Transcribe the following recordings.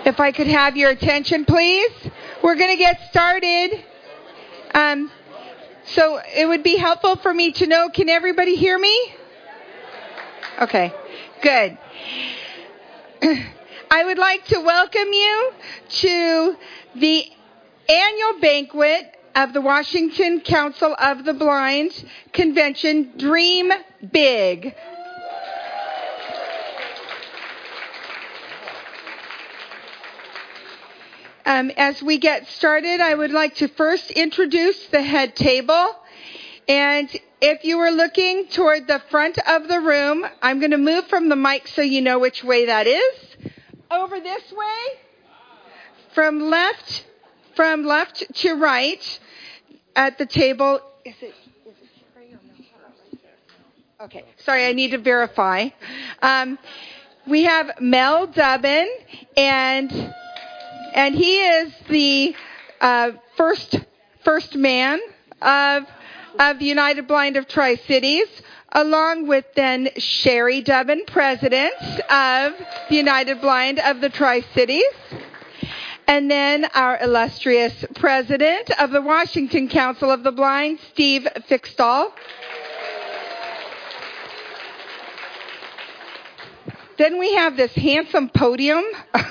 If I could have your attention, please. We're going to get started. So it would be helpful for me to know, can everybody hear me? Okay, good. I would like to welcome you to the annual banquet of the Washington Council of the Blind Convention, Dream Big. As we get started, I would like to first introduce the head table. And if you were looking toward the front of the room, I'm going to move from the mic so you know which way that is. Over this way, from left to right at the table. Is it Sherry or no? Okay, sorry, I need to verify. We have Mel Dubin, and he is the first man of the United Blind of Tri-Cities, along with then Sherry Dubin, president of the United Blind of the Tri-Cities, and then our illustrious president of the Washington Council of the Blind, Steve Fixtall. Then we have this handsome podium.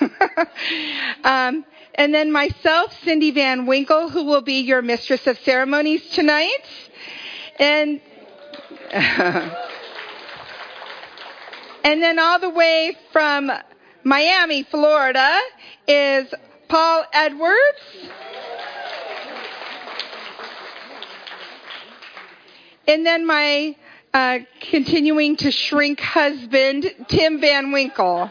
And then myself, Cindy Van Winkle, who will be your mistress of ceremonies tonight. And then all the way from Miami, Florida, is Paul Edwards. And then my continuing to shrink husband, Tim Van Winkle.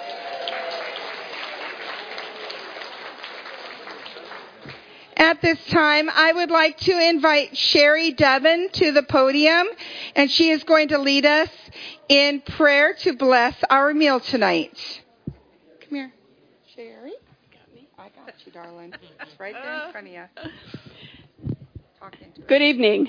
At this time, I would like to invite Sherry Dubin to the podium, and she is going to lead us in prayer to bless our meal tonight. Come here, Sherry. Got me? I got you, darling. It's right there in front of you. Good evening.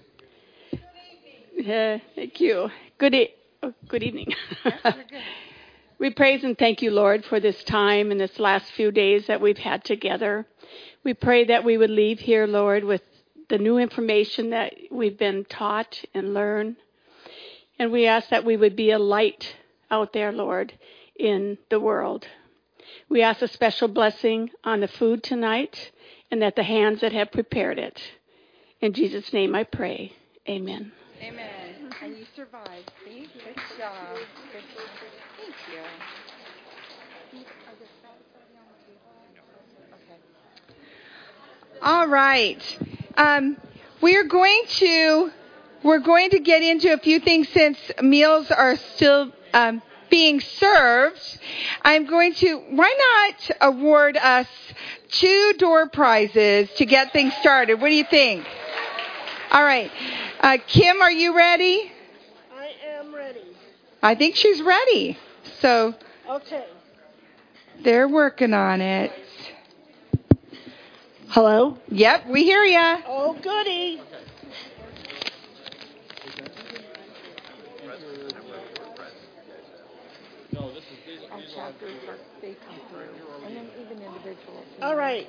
Thank you. Good evening. Yes, you're good. We praise and thank you, Lord, for this time and this last few days that we've had together. We pray that we would leave here, Lord, with the new information that we've been taught and learned. And we ask that we would be a light out there, Lord, in the world. We ask a special blessing on the food tonight and that the hands that have prepared it. In Jesus' name I pray. Amen. Amen. And you survived. See? Good job. Good. Thank you. Okay. All right. We're going to get into a few things since meals are still being served. Why not award us 2 door prizes to get things started? What do you think? All right. Kim, are you ready? I am ready. I think she's ready. So Okay. they're working on it. Hello? Yep, we hear ya. Oh, goody. All right.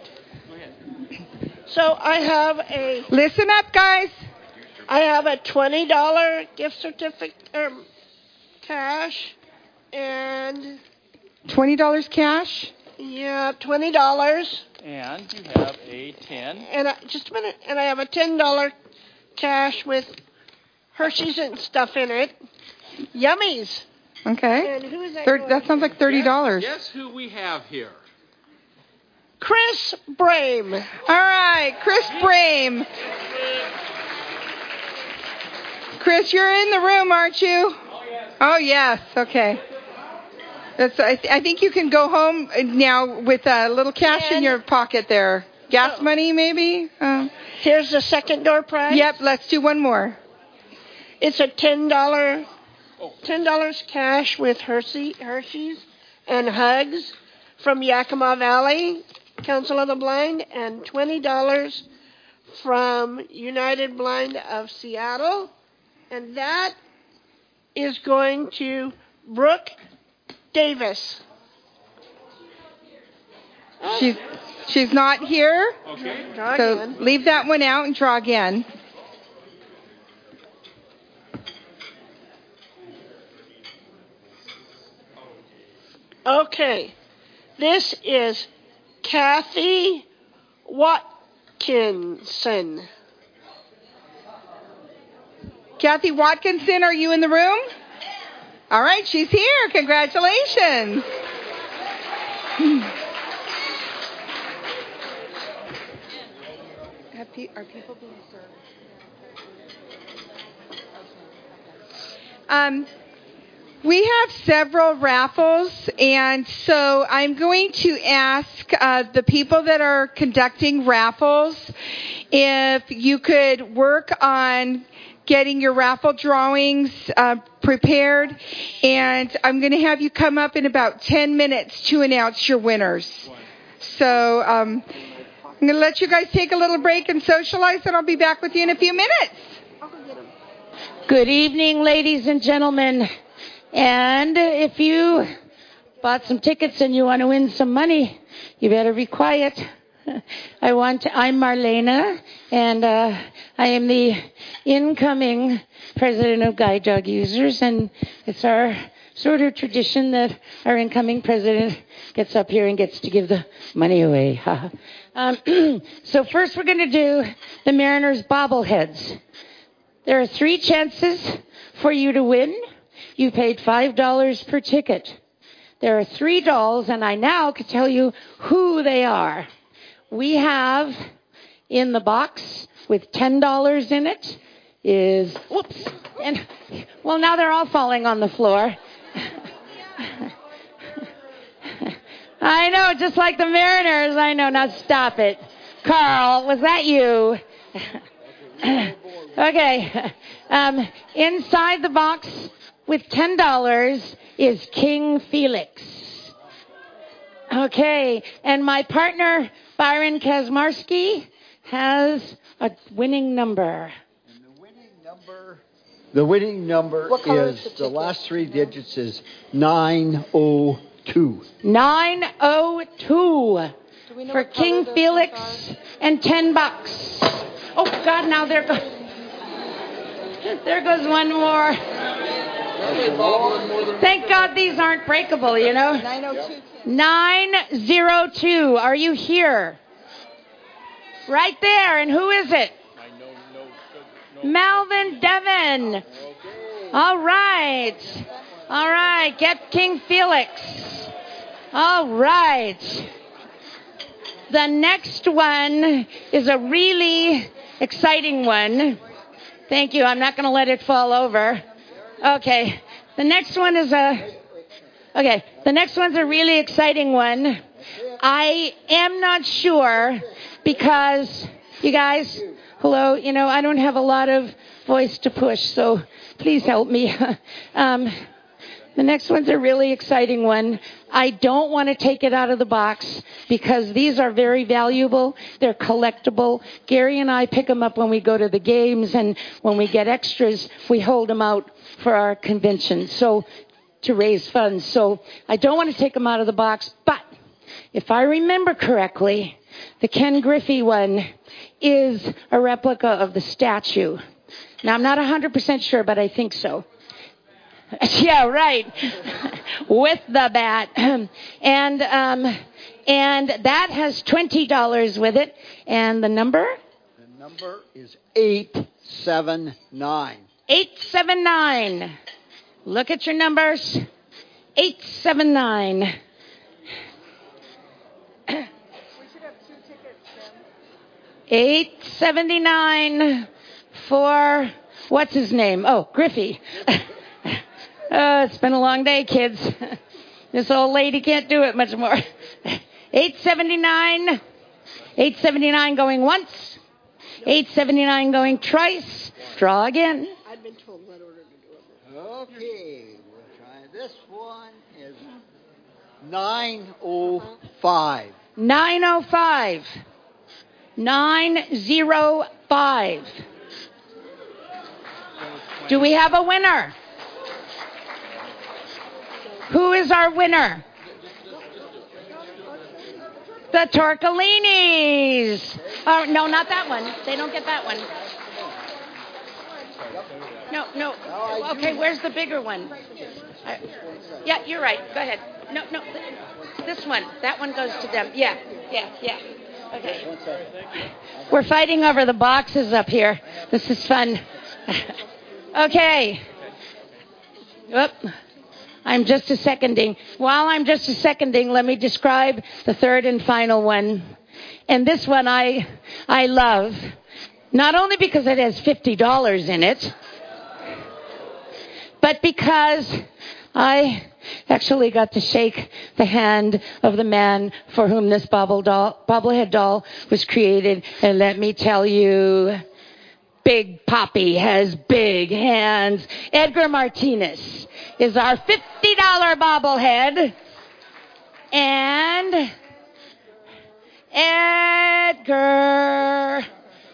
So I have Listen up, guys. a $20 gift certificate, cash, and $20 cash. yeah, $20. And you have a 10. And just a minute. And I have a $10 cash with Hershey's and stuff in it. Yummies. Okay. And who is that? That sounds like $30. Guess who we have here? Chris Brame. All right, Chris Brame. Chris, you're in the room, aren't you? Oh, yes. Okay. I think you can go home now with a little cash in your pocket there. Gas money, maybe? Here's the second door prize. Yep, let's do one more. It's a $10 cash with Hershey's and Hugs from Yakima Valley Council of the Blind, and $20 from United Blind of Seattle. And that is going to Brooke Davis. She's not here. Okay. Draw So again. leave that one out and draw again. Okay. This is Kathy Watkinson. Kathy Watkinson, are you in the room? All right, she's here. Congratulations. Are people being served? We have several raffles, and so I'm going to ask the people that are conducting raffles if you could work on getting your raffle drawings prepared, and I'm going to have you come up in about 10 minutes to announce your winners. So I'm going to let you guys take a little break and socialize, and I'll be back with you in a few minutes. Good evening, ladies and gentlemen. And if you bought some tickets and you want to win some money, you better be quiet. I'm Marlena, and I am the incoming president of Guide Dog Users, and it's our sort of tradition that our incoming president gets up here and gets to give the money away. So first we're going to do the Mariners bobbleheads. There are 3 chances for you to win. You paid $5 per ticket. There are 3 dolls, and I now can tell you who they are. We have in the box with $10 in it is, whoops, and well, now they're all falling on the floor. I know, just like the Mariners. I know, now stop it. Carl, was that you? Okay. Inside the box with $10 is King Felix. Okay. And my partner, Byron Kazmarski, has a winning number. And the winning number is the last 3 digits is 902. 902 for King Felix and $10. Oh God! Now there goes one more. Thank God these aren't breakable, you know. 902. Are you here? Right there. And who is it? Melvin Devon. All right. All right. Get King Felix. All right. The next one is a really exciting one. Thank you. I'm not going to let it fall over. Okay. The next one is the next one's a really exciting one. I am not sure because, you guys, hello, you know, I don't have a lot of voice to push, so please help me. The next one's a really exciting one. I don't want to take it out of the box because these are very valuable. They're collectible. Gary and I pick them up when we go to the games, and when we get extras, we hold them out for our convention, so to raise funds. So I don't want to take them out of the box, but if I remember correctly, the Ken Griffey one is a replica of the statue. Now, I'm not 100% sure, but I think so. Yeah, right. With the bat. And that has $20 with it. And the number? The number is 879. 879. Look at your numbers. 879. We should have 2 tickets then. 879 for, what's his name? Oh, Griffey. It's been a long day, kids. This old lady can't do it much more. 879. 879 going once. 879 going twice. Draw again. I've been told what order to do it. Okay, we'll try. This one is 905. 905. 905. Do we have a winner? Who is our winner? The Tortellinis. Oh, no, not that one. They don't get that one. No. Okay, where's the bigger one? Yeah, you're right. Go ahead. No. This one. That one goes to them. Yeah. Okay. We're fighting over the boxes up here. This is fun. Okay. Whoop. I'm just a seconding. While I'm just a seconding, let me describe the third and final one. And this one I love. Not only because it has $50 in it, but because I actually got to shake the hand of the man for whom this bobblehead doll was created. And let me tell you, Big Poppy has big hands. Edgar Martinez is our $50 bobblehead. And Edgar...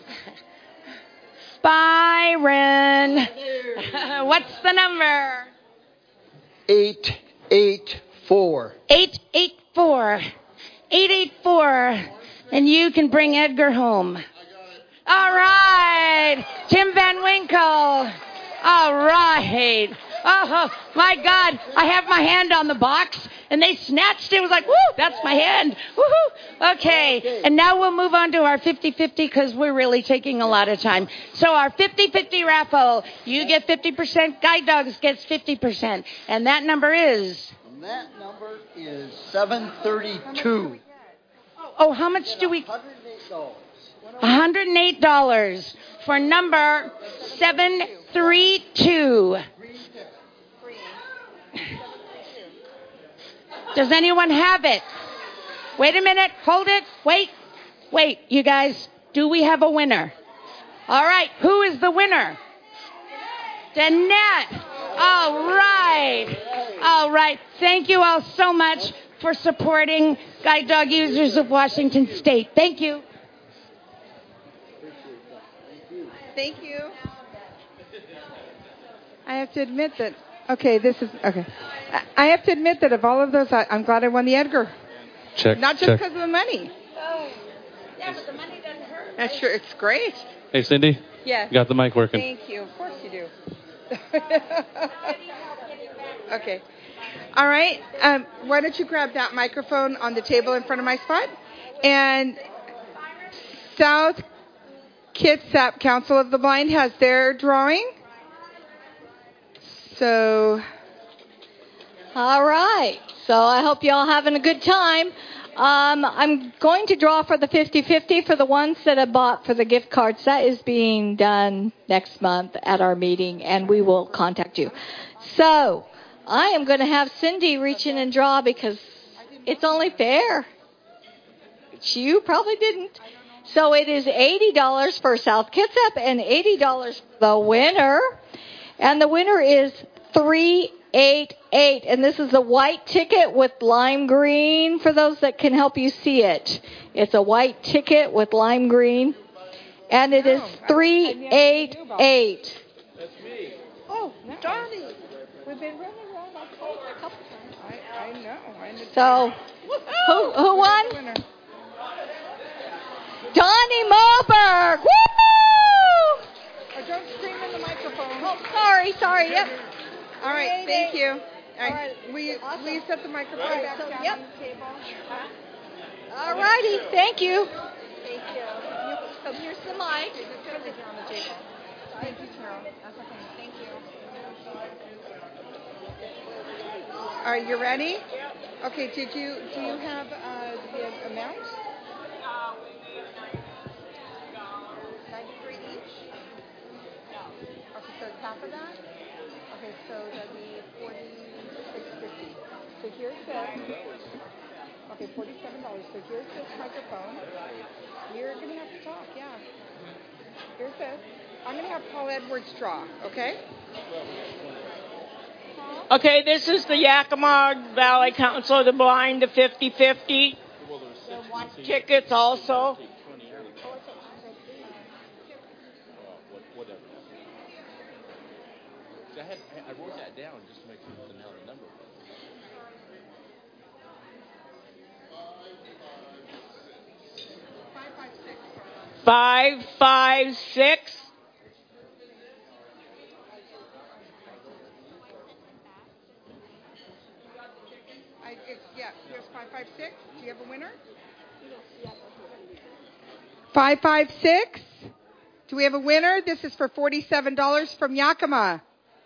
Byron. What's the number? 884. 884. 884. And you can bring Edgar home. All right. Tim Van Winkle. All right. Oh, my God. I have my hand on the box, and they snatched it. It was like, woo, that's my hand. Woohoo. Okay. And now we'll move on to our 50-50 because we're really taking a lot of time. So our 50-50 raffle, you get 50%, Guide Dogs gets 50%. And that number is? And that number is 732. Oh, how much do we? $108. $108 for number 732. Does anyone have it? Wait a minute. Hold it. Wait, you guys. Do we have a winner? All right. Who is the winner? Danette. All right. Thank you all so much for supporting Guide Dog Users of Washington State. Thank you. Thank you. I have to admit that. Okay, this is okay. I have to admit that of all of those, I'm glad I won the Edgar. Check. Not just because of the money. Oh, yeah, but the money doesn't hurt. That's sure. It's great. Hey, Cindy. Yes. Got the mic working. Thank you. Of course you do. Okay. All right. Why don't you grab that microphone on the table in front of my spot? And South Kitsap Council of the Blind has their drawing. So, all right. So I hope you all having a good time. I'm going to draw for the 50-50 for the ones that I bought for the gift cards. That is being done next month at our meeting, and we will contact you. So I am going to have Cindy reach in and draw because it's only fair. You probably didn't. So it is $80 for South Kitsap and $80 for the winner. And the winner is 388. And this is a white ticket with lime green for those that can help you see it. It's a white ticket with lime green. And it is 388. That's me. oh, Donnie. We've been running around our place a couple times. I know. So who won? Donnie Moberg. Woo! Oh, don't scream in the microphone. Oh, sorry. Yep. All right, thank you. All right. right. Will you set the microphone back down on the table? All righty. Thank you. Thank you. So here's the mic. Just put it on the table. Thank you, Carol. That's okay. Thank you. All right, you ready? Okay. Do you have the amount? 93 each. Okay, so it's half of that. Okay, so that'd be $46.50. So here's this. Okay, $47. So here's this microphone. You're gonna have to talk, yeah. Here's this. I'm gonna have Paul Edwards draw, okay? Okay, this is the Yakima Valley Council of the Blind, the 50-50. Tickets also. I wrote that down just to make sure to know the number. 556. Here's 556. Do you have a winner? 556. Do we have a winner? This is for $47 from Yakima.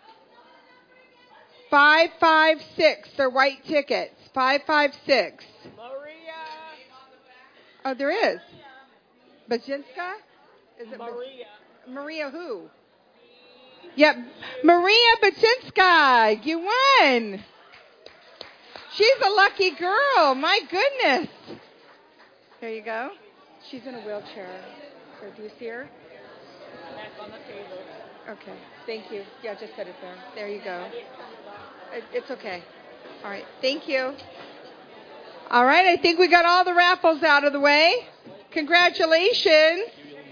556. They're white tickets. 556. Maria. Oh, there is. Bazinska? Is it Maria. Maria who? Yep. Maria Bazinska. You won. She's a lucky girl. My goodness. There you go. She's in a wheelchair. So do you see her? Back on the table. Okay. Thank you. Yeah, just set it there. There you go. It's okay. All right. Thank you. All right. I think we got all the raffles out of the way. Congratulations.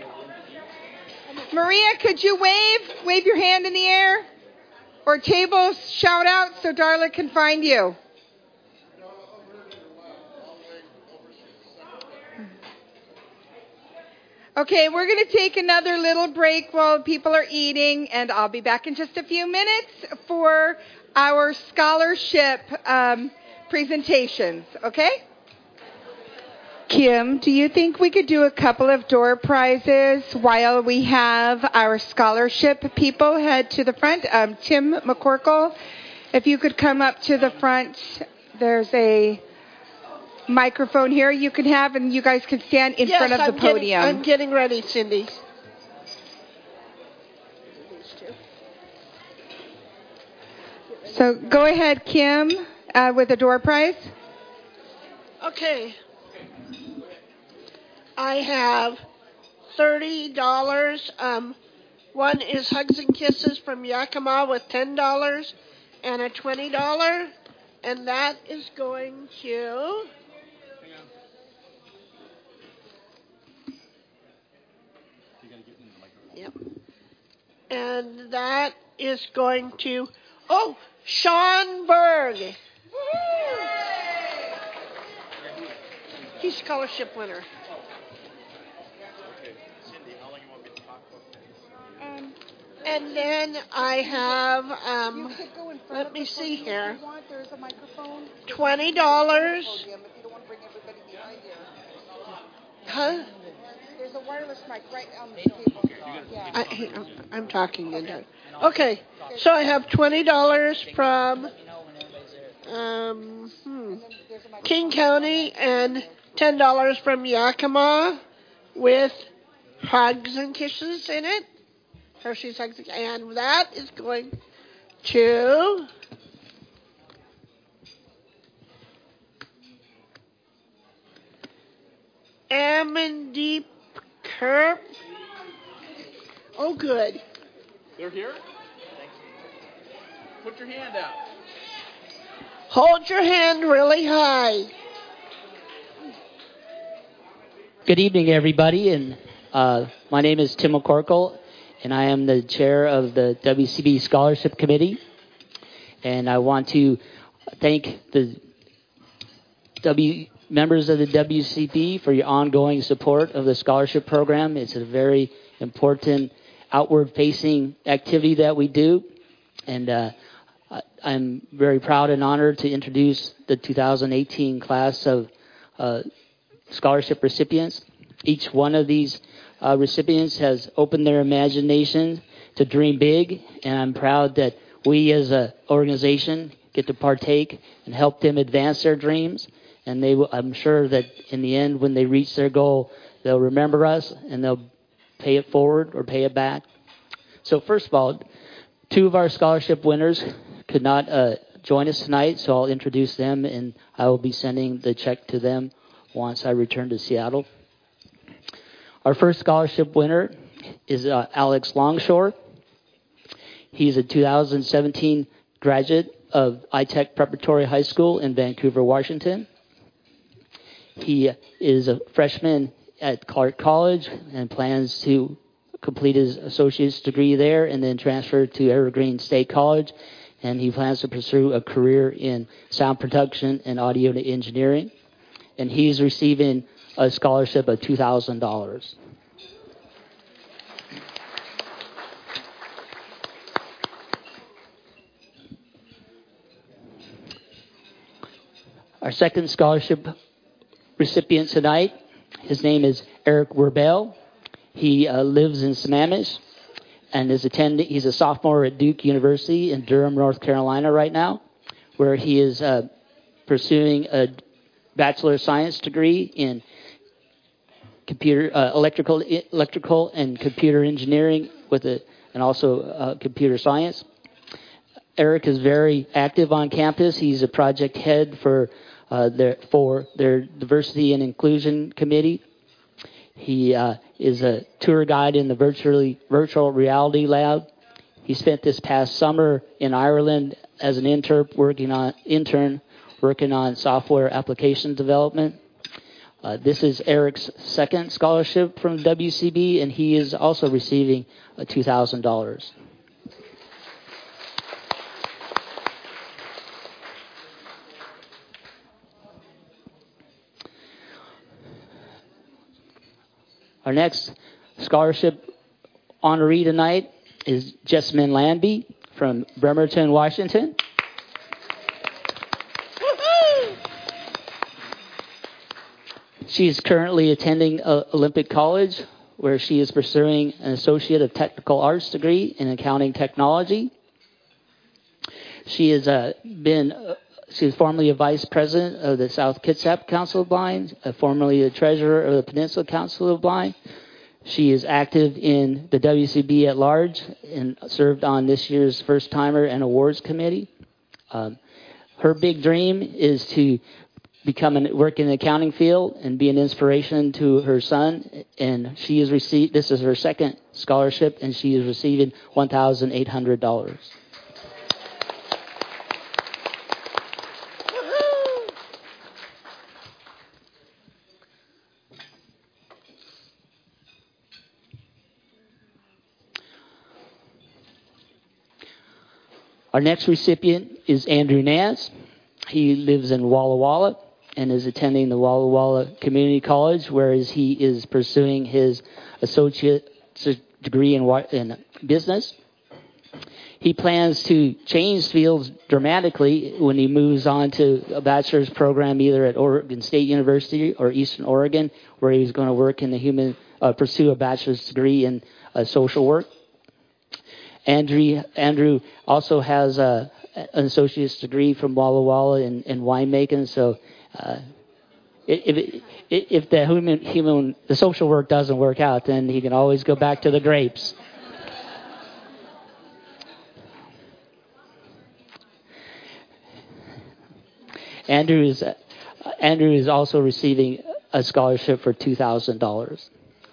Maria, could you wave your hand in the air? Or table shout out so Darla can find you. Okay, we're going to take another little break while people are eating, and I'll be back in just a few minutes for our scholarship presentations, okay? Kim, do you think we could do a couple of door prizes while we have our scholarship people head to the front? Tim McCorkle, if you could come up to the front, there's a microphone here you can have, and you guys can stand in front of the podium. I'm getting ready, Cindy. So go ahead, Kim, with the door prize. Okay. I have $30. One is Hugs and Kisses from Yakima with $10 and a $20. And that is going to... Yep. And that is going to... Oh, Sean Berg. He's scholarship winner. And then I have, let me see here, $20. Huh? There's a wireless mic right on the table. I'm talking into it. Okay, so I have $20 from King County and $10 from Yakima with Hugs and Kisses in it. Hershey's Hugs and that is going to Amandeep Kerp. Oh, good. They're here? Put your hand out. Hold your hand really high. Good evening, everybody, and my name is Tim McCorkle, and I am the chair of the WCB Scholarship Committee, and I want to thank the members of the WCB for your ongoing support of the scholarship program. It's a very important outward-facing activity that we do, and I'm very proud and honored to introduce the 2018 class of scholarship recipients. Each one of these recipients has opened their imagination to dream big, and I'm proud that we as an organization get to partake and help them advance their dreams. And I'm sure that in the end, when they reach their goal, they'll remember us and they'll pay it forward or pay it back. So first of all, two of our scholarship winners could not join us tonight, so I'll introduce them, and I will be sending the check to them once I return to Seattle. Our first scholarship winner is Alex Longshore. He's a 2017 graduate of iTech Preparatory High School in Vancouver, Washington. He is a freshman at Clark College and plans to complete his associate's degree there and then transfer to Evergreen State College. And he plans to pursue a career in sound production and audio engineering. And he's receiving a scholarship of $2,000. Our second scholarship recipient tonight, his name is Eric Werbel. He lives in Sammamish and he's a sophomore at Duke University in Durham, North Carolina right now, where he is pursuing a Bachelor of Science degree in computer electrical and computer engineering and also computer science. Eric is very active on campus. He's a project head for their diversity and inclusion committee. He is a tour guide in the virtual reality lab. He spent this past summer in Ireland as an intern working on software application development. This is Eric's second scholarship from WCB, and he is also receiving $2,000. Our next scholarship honoree tonight is Jessamine Landby from Bremerton, Washington. She is currently attending Olympic College, where she is pursuing an Associate of Technical Arts degree in accounting technology. She has she was formerly a vice president of the South Kitsap Council of Blind, formerly the treasurer of the Peninsula Council of Blind. She is active in the WCB at large and served on this year's First Timer and Awards Committee. Her big dream is to work in the accounting field and be an inspiration to her son. And she has received, this is her second scholarship, and she is receiving $1,800. Our next recipient is Andrew Nance. He lives in Walla Walla and is attending the Walla Walla Community College, whereas he is pursuing his associate's degree in business. He plans to change fields dramatically when he moves on to a bachelor's program either at Oregon State University or Eastern Oregon, where he's going to work in pursue a bachelor's degree in social work. Andrew also has an associate's degree from Walla Walla in winemaking. So, if the social work doesn't work out, then he can always go back to the grapes. Andrew is also receiving a scholarship for $2,000.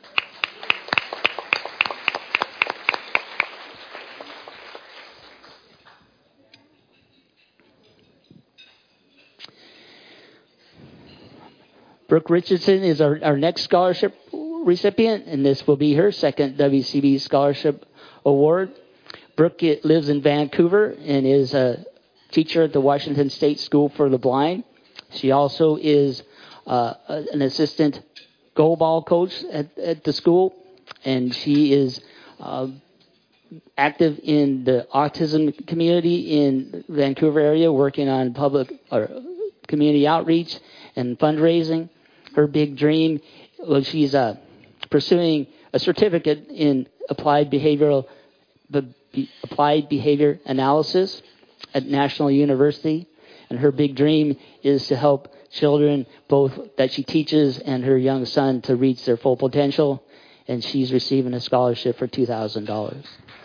Brooke Richardson is our next scholarship recipient, and this will be her second WCB Scholarship Award. Brooke lives in Vancouver and is a teacher at the Washington State School for the Blind. She also is an assistant goalball coach at the school, and she is active in the autism community in the Vancouver area, working on community outreach and fundraising. Her big dream, she's pursuing a certificate in applied behavior analysis at National University, and her big dream is to help children, both that she teaches and her young son, to reach their full potential, and she's receiving a scholarship for $2,000.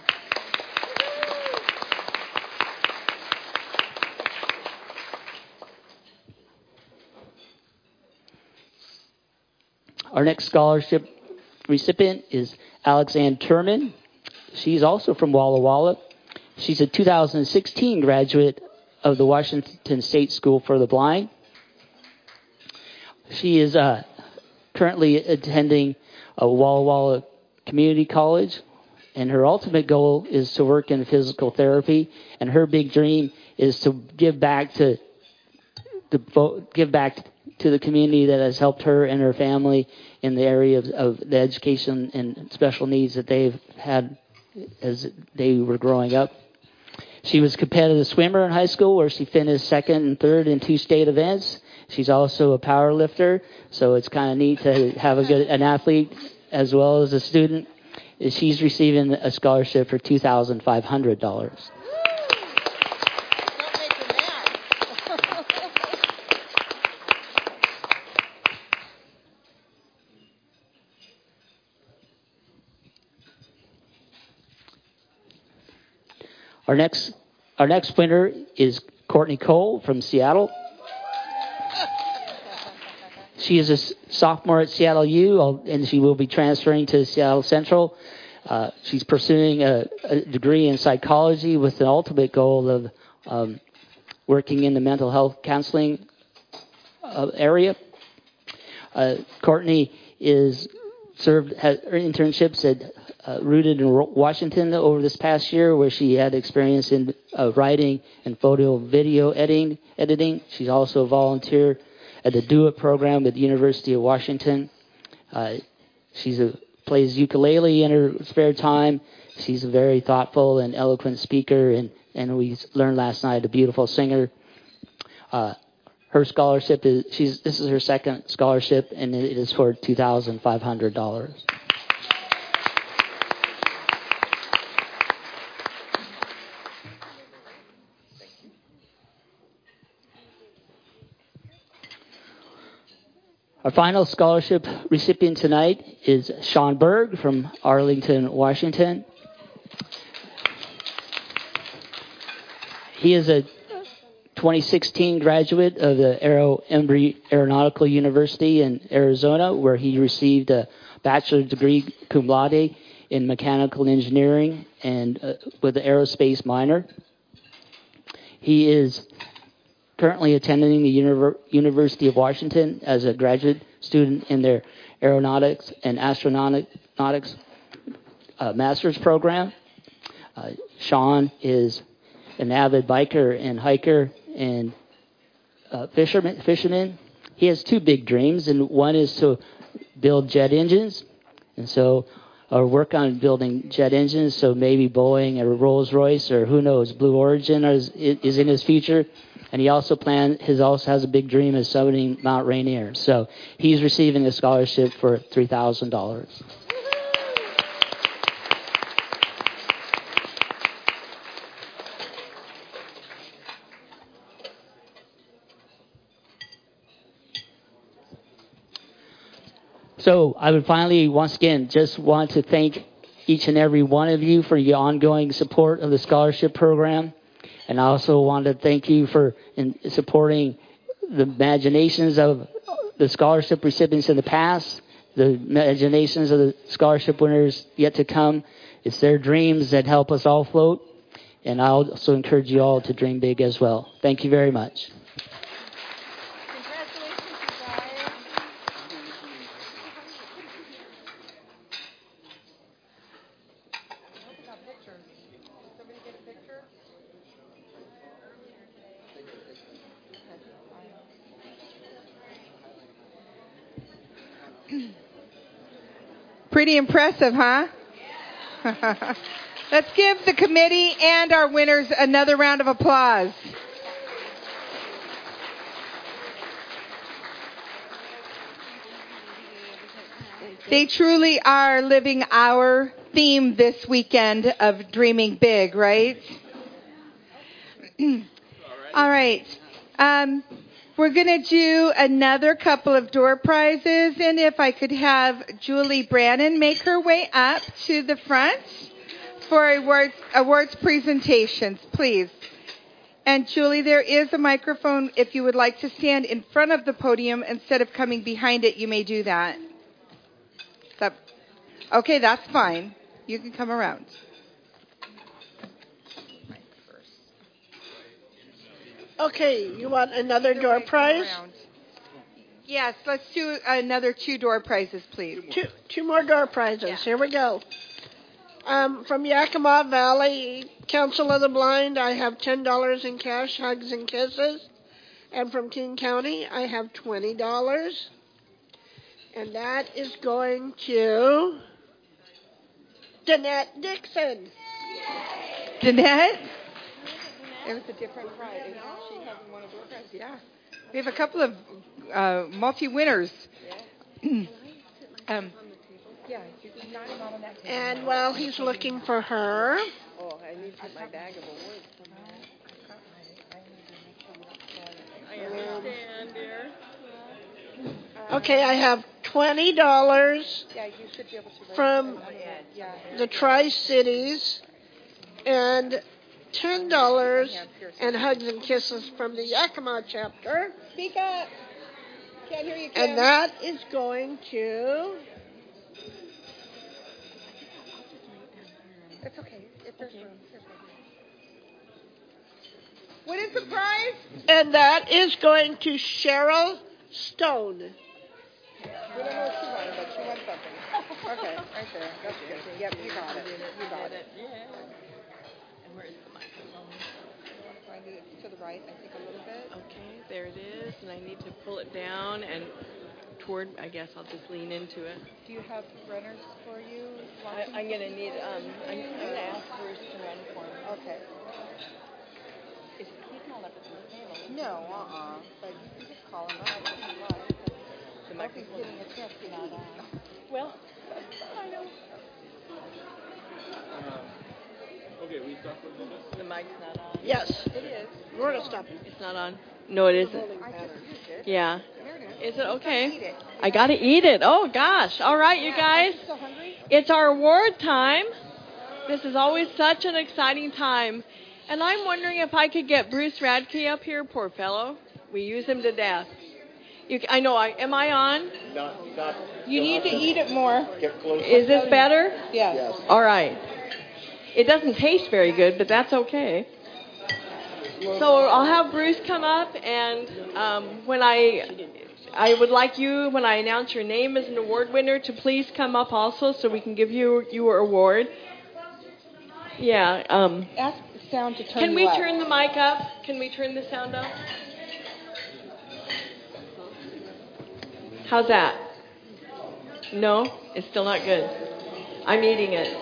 Our next scholarship recipient is Alexanne Turman. She's also from Walla Walla. She's a 2016 graduate of the Washington State School for the Blind. She is currently attending a Walla Walla Community College, and her ultimate goal is to work in physical therapy, and her big dream is to give back to the community that has helped her and her family in the area of the education and special needs that they've had as they were growing up. She was a competitive swimmer in high school, where she finished second and third in 2 state events, She's also a power lifter, so it's kind of neat to have an athlete as well as a student. She's receiving a scholarship for $2,500. Our next winner is Courtney Cole from Seattle. She is a sophomore at Seattle U, and she will be transferring to Seattle Central. She's pursuing a degree in psychology with the ultimate goal of working in the mental health counseling area. Courtney has internships at rooted in Washington over this past year, where she had experience in writing and video editing. She's also a volunteer at the Do It program at the University of Washington. She plays ukulele in her spare time. She's a very thoughtful and eloquent speaker, and we learned last night, a beautiful singer. Her scholarship this is her second scholarship, and it is for $2,500. Our final scholarship recipient tonight is Sean Berg from Arlington, Washington. He is a 2016 graduate of the Embry Aeronautical University in Arizona, where he received a bachelor's degree cum laude in mechanical engineering and with an aerospace minor. He is currently attending the University of Washington as a graduate student in their aeronautics and astronautics master's program. Sean is an avid biker and hiker and fisherman. He has two big dreams, and one is to build jet engines, and so or work on building jet engines. So maybe Boeing or Rolls-Royce or who knows, Blue Origin is in his future. And he also has a big dream of summiting Mount Rainier. So he's receiving a scholarship for $3,000. So I would finally, once again, just want to thank each and every one of you for your ongoing support of the scholarship program. And I also want to thank you for supporting the imaginations of the scholarship recipients in the past, the imaginations of the scholarship winners yet to come. It's their dreams that help us all float. And I also encourage you all to dream big as well. Thank you very much. Pretty impressive, huh? Let's give the committee and our winners another round of applause. They truly are living our theme this weekend of dreaming big, right? All right. We're going to do another couple of door prizes, and if I could have Julie Brannon make her way up to the front for awards presentations, please. And Julie, there is a microphone. If you would like to stand in front of the podium instead of coming behind it, you may do that. Okay, that's fine. You can come around. Okay, you want another door prize? Yes, let's do another 2 door prizes, please. Two more door prizes. Yeah. Here we go. From Yakima Valley Council of the Blind, I have $10 in cash, hugs and kisses. And from King County, I have $20. And that is going to Danette Dixon. Danette? It was a different prize. She hasn't won a door prize. Yeah. We have a couple of multi-winners. Yeah, you can knock him on that table. And while he's looking for her, Oh, I need to put my bag of awards somewhere. I understand, dear. okay, I have $20 Yeah, you should be able to write from the Tri-Cities and $10 and hugs and kisses from the Yakima chapter. Speak up. Can't hear you, Kim. And that is going to... It's okay. There's room. What is the prize? And that is going to Cheryl Stone. We don't know what she won, but she won something. Okay, right there. That's good. Yep, you got it. You got it. And where is the microphone? I need it to the right, I think, a little bit. Okay, there it is. And I need to pull it down and toward, I guess I'll just lean into it. Do you have runners for you? I'm going to need, I'm going to ask Bruce to run for me. Okay. He's not up at the table. No, but you can just call him up if you like. The I hope he's microphone. getting a chance to get on. Well, I know. Okay, we stop for a minute. The mic's not on. Yes, It is. we're going to stop it. It's not on. No, it isn't. I just used it. Yeah. There it is. Is it Eat okay? it. I got to eat it. Oh, gosh. All right, you guys. Are you so hungry? It's our award time. This is always such an exciting time. And I'm wondering if I could get Bruce Radke up here. Poor fellow. We use him to death. I know. Am I on? You need to eat it more. Get close. Is this better? Yes. All right. It doesn't taste very good, but that's okay. So I'll have Bruce come up, and when I would like you, when I announce your name as an award winner, to please come up also so we can give you your award. Yeah. Ask sound to turn Can you we up. turn the mic up? Can we turn the sound up? How's that? No? It's still not good. I'm eating it.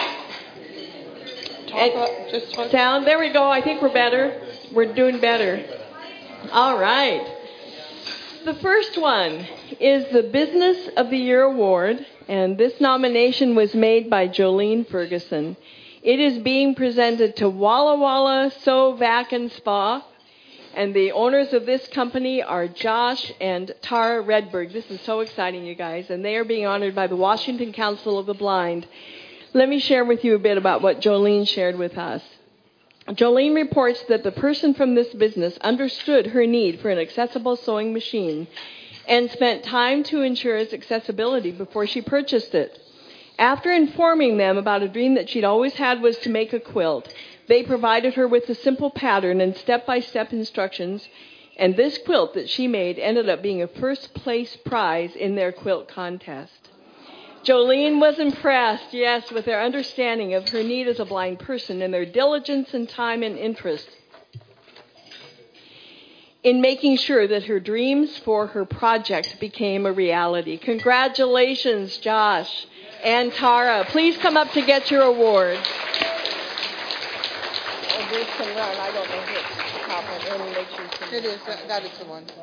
Sound, there we go. I think we're better. We're doing better. All right. The first one is the Business of the Year Award, and this nomination was made by Jolene Ferguson. It is being presented to Walla Walla Sew Vac and Spa, and the owners of this company are Josh and Tara Redberg. This is so exciting, you guys, and they are being honored by the Washington Council of the Blind. Let me share with you a bit about what Jolene shared with us. Jolene reports that the person from this business understood her need for an accessible sewing machine and spent time to ensure its accessibility before she purchased it. After informing them about a dream that she'd always had was to make a quilt, they provided her with a simple pattern and step-by-step instructions, and this quilt that she made ended up being a first-place prize in their quilt contest. Jolene was impressed, yes, with their understanding of her need as a blind person and their diligence and time and interest in making sure that her dreams for her project became a reality. Congratulations, Josh and Tara. Please come up to get your award. Oh, Bruce can run. I don't think it's top. Let me make sure. It is. That is the one.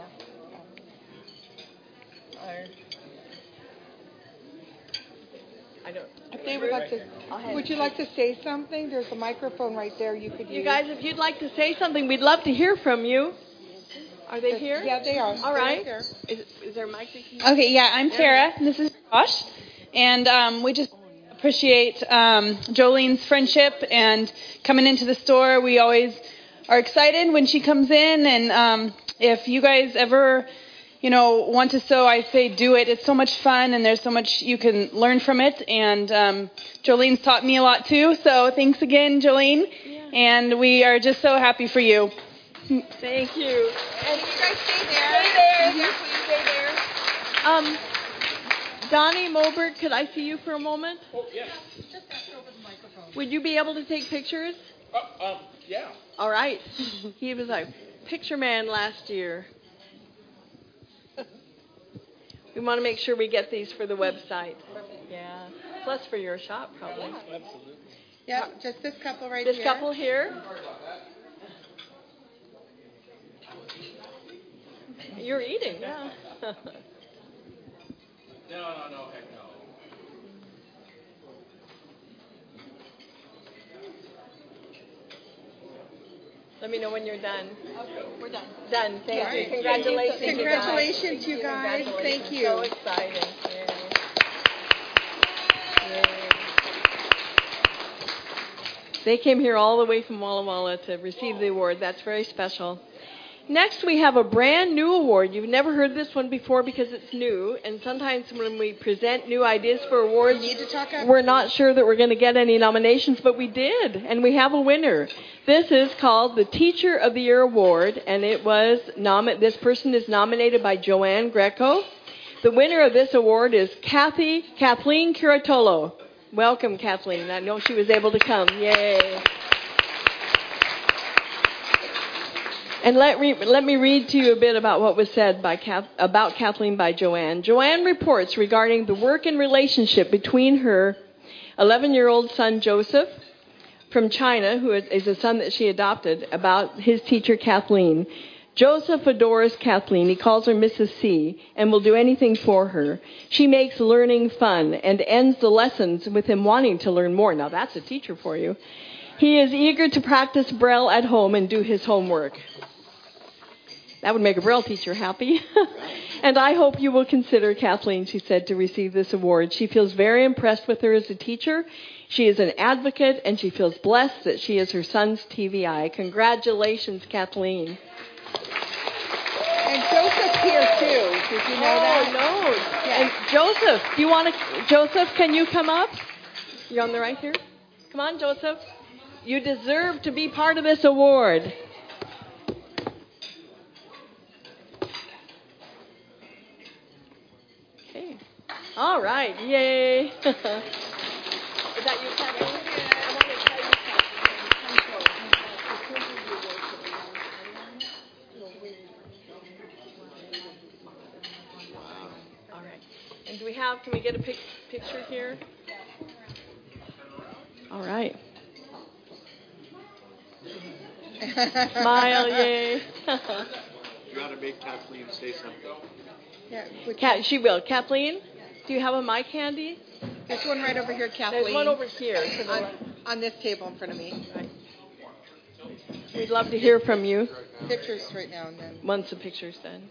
If they would like to, would you like to say something? There's a microphone right there you could use. You guys, if you'd like to say something, we'd love to hear from you. Are they here? Yeah, they are. All right. They're Is there a mic? Okay, yeah, I'm Tara. This is Josh. And we just appreciate Jolene's friendship and coming into the store. We always are excited when she comes in. And if you guys ever, want to sew, I say do it. It's so much fun, and there's so much you can learn from it. And Jolene's taught me a lot, too. So thanks again, Jolene. Yeah. And we are just so happy for you. Thank you. And you guys stay there. Stay there. Yeah, please stay there. Donnie Moberg, could I see you for a moment? Oh, yes. Just pass over the microphone. Would you be able to take pictures? Yeah. All right. He was a picture man last year. We want to make sure we get these for the website. Yeah. Plus for your shop, probably. Absolutely. Yeah, just this couple right This here. couple here. You're eating, yeah. No, heck no. Let me know when you're done. Okay, we're done. Done. Thank you. Right. Congratulations. Congratulations, you guys. Thank you. So exciting. Yay. Yay. They came here all the way from Walla Walla to receive the award. That's very special. Next, we have a brand new award. You've never heard this one before because it's new. And sometimes when we present new ideas for awards, we're not sure that we're going to get any nominations, but we did. And we have a winner. This is called the Teacher of the Year Award, and it was this person is nominated by Joanne Greco. The winner of this award is Kathleen Curatolo. Welcome, Kathleen. I know she was able to come. Yay. And let me read to you a bit about what was said about Kathleen by Joanne. Joanne reports regarding the work and relationship between her 11-year-old son, Joseph, from China, who is a son that she adopted, about his teacher, Kathleen. Joseph adores Kathleen. He calls her Mrs. C and will do anything for her. She makes learning fun and ends the lessons with him wanting to learn more. Now, that's a teacher for you. He is eager to practice Braille at home and do his homework. That would make a Braille teacher happy. And I hope you will consider Kathleen, she said, to receive this award. She feels very impressed with her as a teacher. She is an advocate, and she feels blessed that she is her son's TVI. Congratulations, Kathleen. And Joseph's here, too. Did you know that? No. Yeah. And Joseph, can you come up? You're on the right here? Come on, Joseph. You deserve to be part of this award. Okay. All right. Yay. Is that you, Kathleen? I want to tell you, All right. And can we get a picture here? All right. Smile, yay. You gotta make Kathleen say something. Yeah, she will. Kathleen, do you have a mic handy? There's one right over here, Kathleen. There's one over here. On this table in front of me. Right. We'd love to hear from you. Pictures right now and then. Once the picture's done.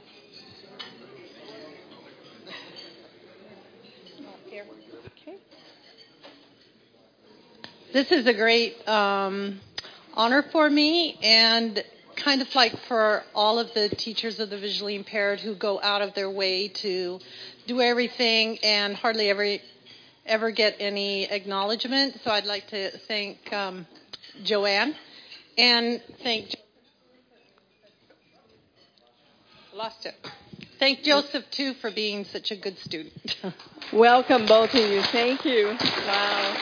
Okay. This is a great honor for me, and kind of like for all of the teachers of the visually impaired who go out of their way to do everything and hardly ever get any acknowledgement. So I'd like to thank Joanne and thank Joseph too for being such a good student. Welcome, both of you. Thank you. Wow.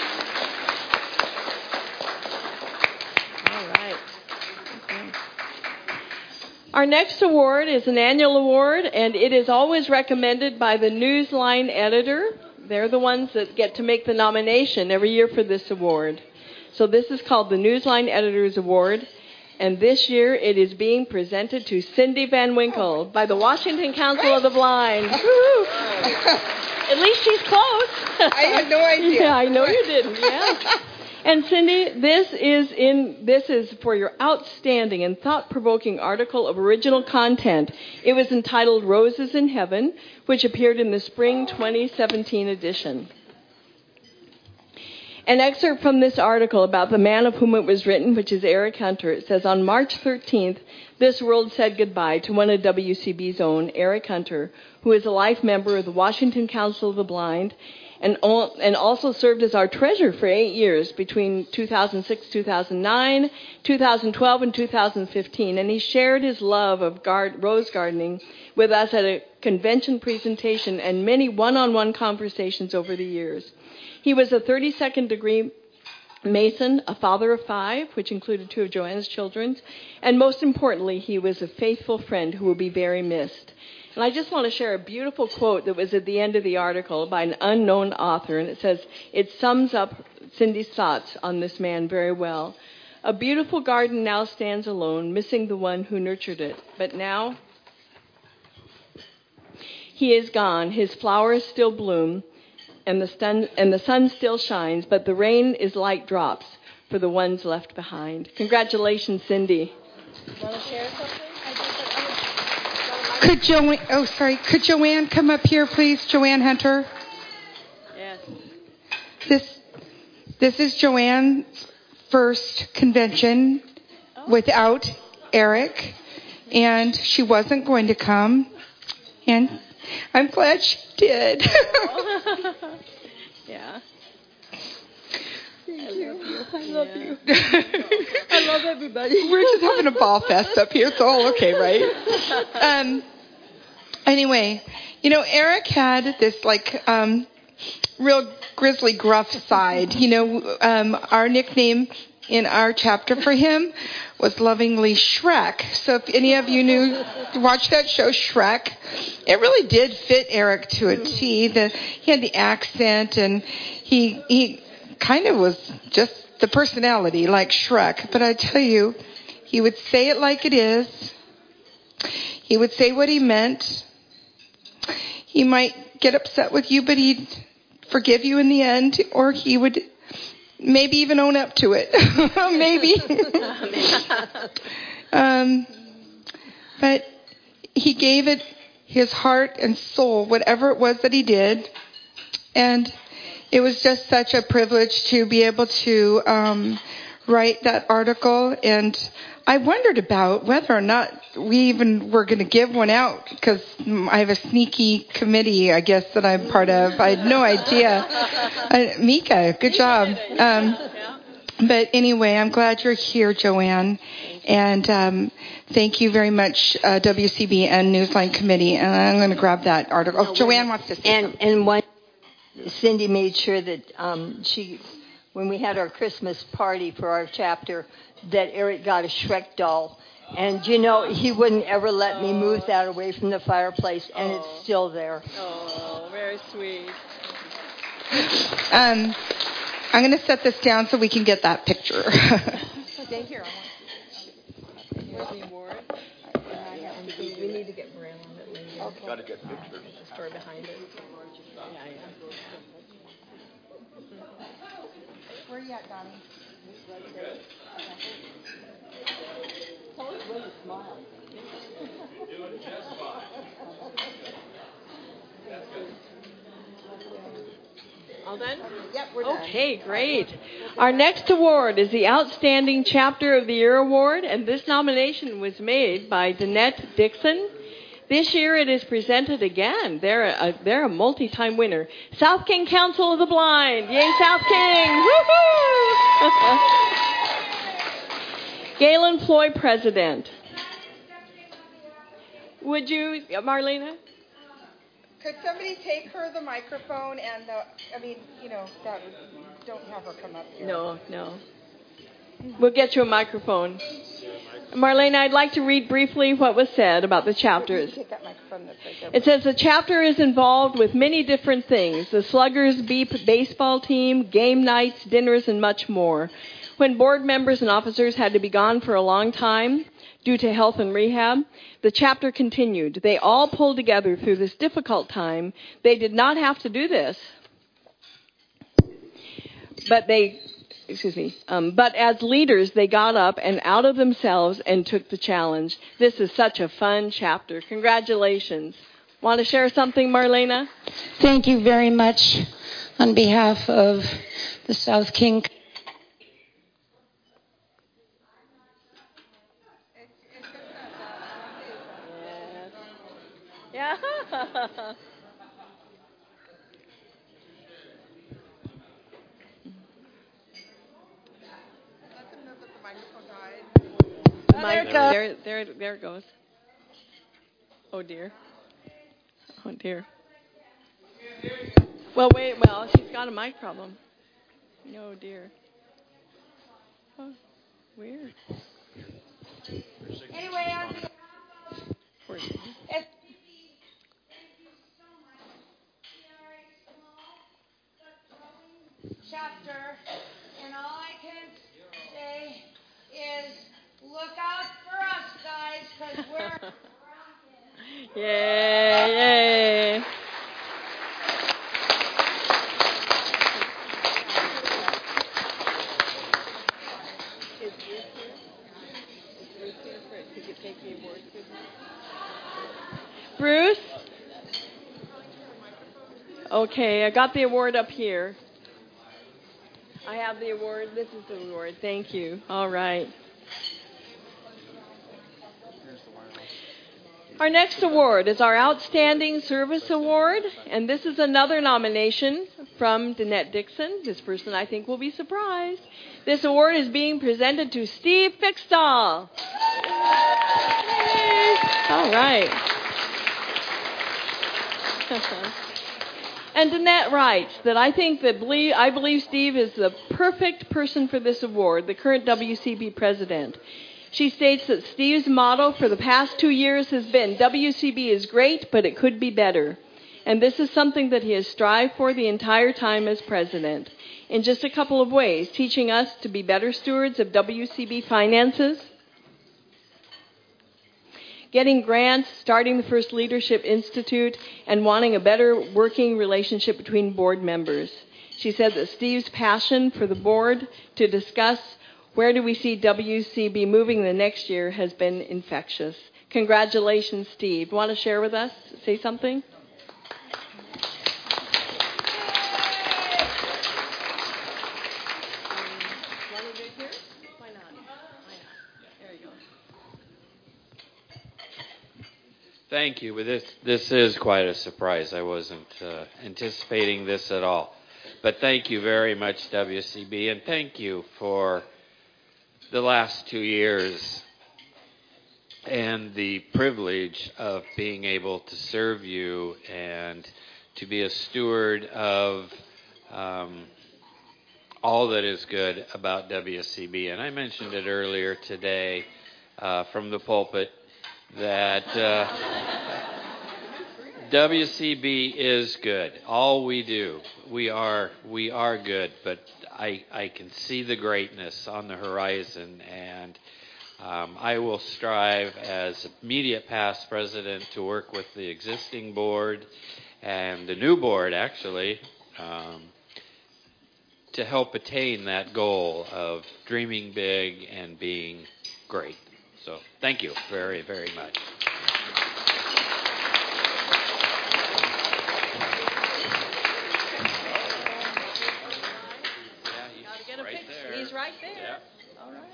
Our next award is an annual award, and it is always recommended by the Newsline editor. They're the ones that get to make the nomination every year for this award. So this is called the Newsline Editors Award, and this year it is being presented to Cindy Van Winkle by the Washington Council of the Blind. At least she's close. I had no idea. Yeah, I know you didn't. Yeah. And Cindy, this is for your outstanding and thought-provoking article of original content. It was entitled Roses in Heaven, which appeared in the spring 2017 edition. An excerpt from this article about the man of whom it was written, which is Eric Hunter, it says, on March 13th, this world said goodbye to one of WCB's own, Eric Hunter, who is a life member of the Washington Council of the Blind, and also served as our treasurer for 8 years between 2006, 2009, 2012, and 2015. And he shared his love of rose gardening with us at a convention presentation and many one-on-one conversations over the years. He was a 32nd degree Mason, a father of 5, which included 2 of Joanne's children, and most importantly, he was a faithful friend who will be very missed. And I just want to share a beautiful quote that was at the end of the article by an unknown author, and it says, it sums up Cindy's thoughts on this man very well. A beautiful garden now stands alone, missing the one who nurtured it. But now He is gone. His flowers still bloom, and the sun still shines, but the rain is like drops for the ones left behind. Congratulations, Cindy. Want to share something? Could Joanne come up here, please? Joanne Hunter. Yes. This is Joanne's first convention without Eric, and she wasn't going to come, and I'm glad she did. Yeah. Thank you. I love you. I love everybody. We're just having a ball fest up here. It's all okay, right? Anyway, Eric had this real grizzly gruff side. Our nickname in our chapter for him was lovingly Shrek. So if any of you watched that show Shrek, it really did fit Eric to a T. He had the accent, and he kind of was just the personality like Shrek. But I tell you, he would say it like it is. He would say what he meant. He might get upset with you, but he'd forgive you in the end, or he would maybe even own up to it. Maybe. But he gave it his heart and soul, whatever it was that he did. And it was just such a privilege to be able to write that article. And I wondered about whether or not we even were going to give one out, because I have a sneaky committee, I guess, that I'm part of. I had no idea. Mika, good job. But anyway, I'm glad you're here, Joanne. And thank you very much, WCB and Newsline Committee. And I'm going to grab that article. Oh, Joanne wants to say something. And one, Cindy made sure that when we had our Christmas party for our chapter, that Eric got a Shrek doll. And, he wouldn't ever let me move that away from the fireplace, and it's still there. Oh, very sweet. I'm going to set this down so we can get that picture. Stay here. Where's the award? We need to get Moran on it later. Okay. Got to get pictures. The story behind it. Yeah. Where are you at, Donnie? Tell us when to smile. Doing just fine. All done? Yep, we're done. Okay, great. Our next award is the Outstanding Chapter of the Year Award, and this nomination was made by Danette Dixon. This year it is presented again. They're a multi-time winner. South King Council of the Blind. Yay, South King! Woohoo! Galen Floyd, President. Would you, Marlena? Could somebody take her the microphone and don't have her come up here. No. We'll get you a microphone. Marlene, I'd like to read briefly what was said about the chapters. It says the chapter is involved with many different things: the Sluggers baseball team, game nights, dinners, and much more. When board members and officers had to be gone for a long time due to health and rehab, the chapter continued. They all pulled together through this difficult time. They did not have to do this, but as leaders, they got up and out of themselves and took the challenge. This is such a fun chapter. Congratulations. Want to share something, Marlena? Thank you very much on behalf of the South King. Yeah. There it goes. Oh dear. Well, she's got a mic problem. Oh dear. Oh, weird. Anyway, chapter, and all I can say is look out for us, guys, because we're Yay! Okay, I got the award up here. I have the award. This is the award. Thank you. All right. Our next award is our Outstanding Service Award, and this is another nomination from Danette Dixon. This person, I think, will be surprised. This award is being presented to Steve Fixdahl. All right. And Danette writes that I believe Steve is the perfect person for this award, the current WCB president. She states that Steve's motto for the past 2 years has been, WCB is great, but it could be better. And this is something that he has strived for the entire time as president. In just a couple of ways, teaching us to be better stewards of WCB finances, getting grants, starting the first Leadership Institute, and wanting a better working relationship between board members. She said that Steve's passion for the board to discuss where do we see WCB moving the next year has been infectious. Congratulations, Steve. Want to share with us? Say something? Thank you. But this is quite a surprise. I wasn't anticipating this at all. But thank you very much, WCB, and thank you for the last 2 years and the privilege of being able to serve you and to be a steward of all that is good about WCB. And I mentioned it earlier today from the pulpit that WCB is good. All we do, we are good, but I can see the greatness on the horizon, and I will strive as immediate past president to work with the existing board and the new board, actually, to help attain that goal of dreaming big and being great. So thank you very, very much. He's right there. Yeah. All right.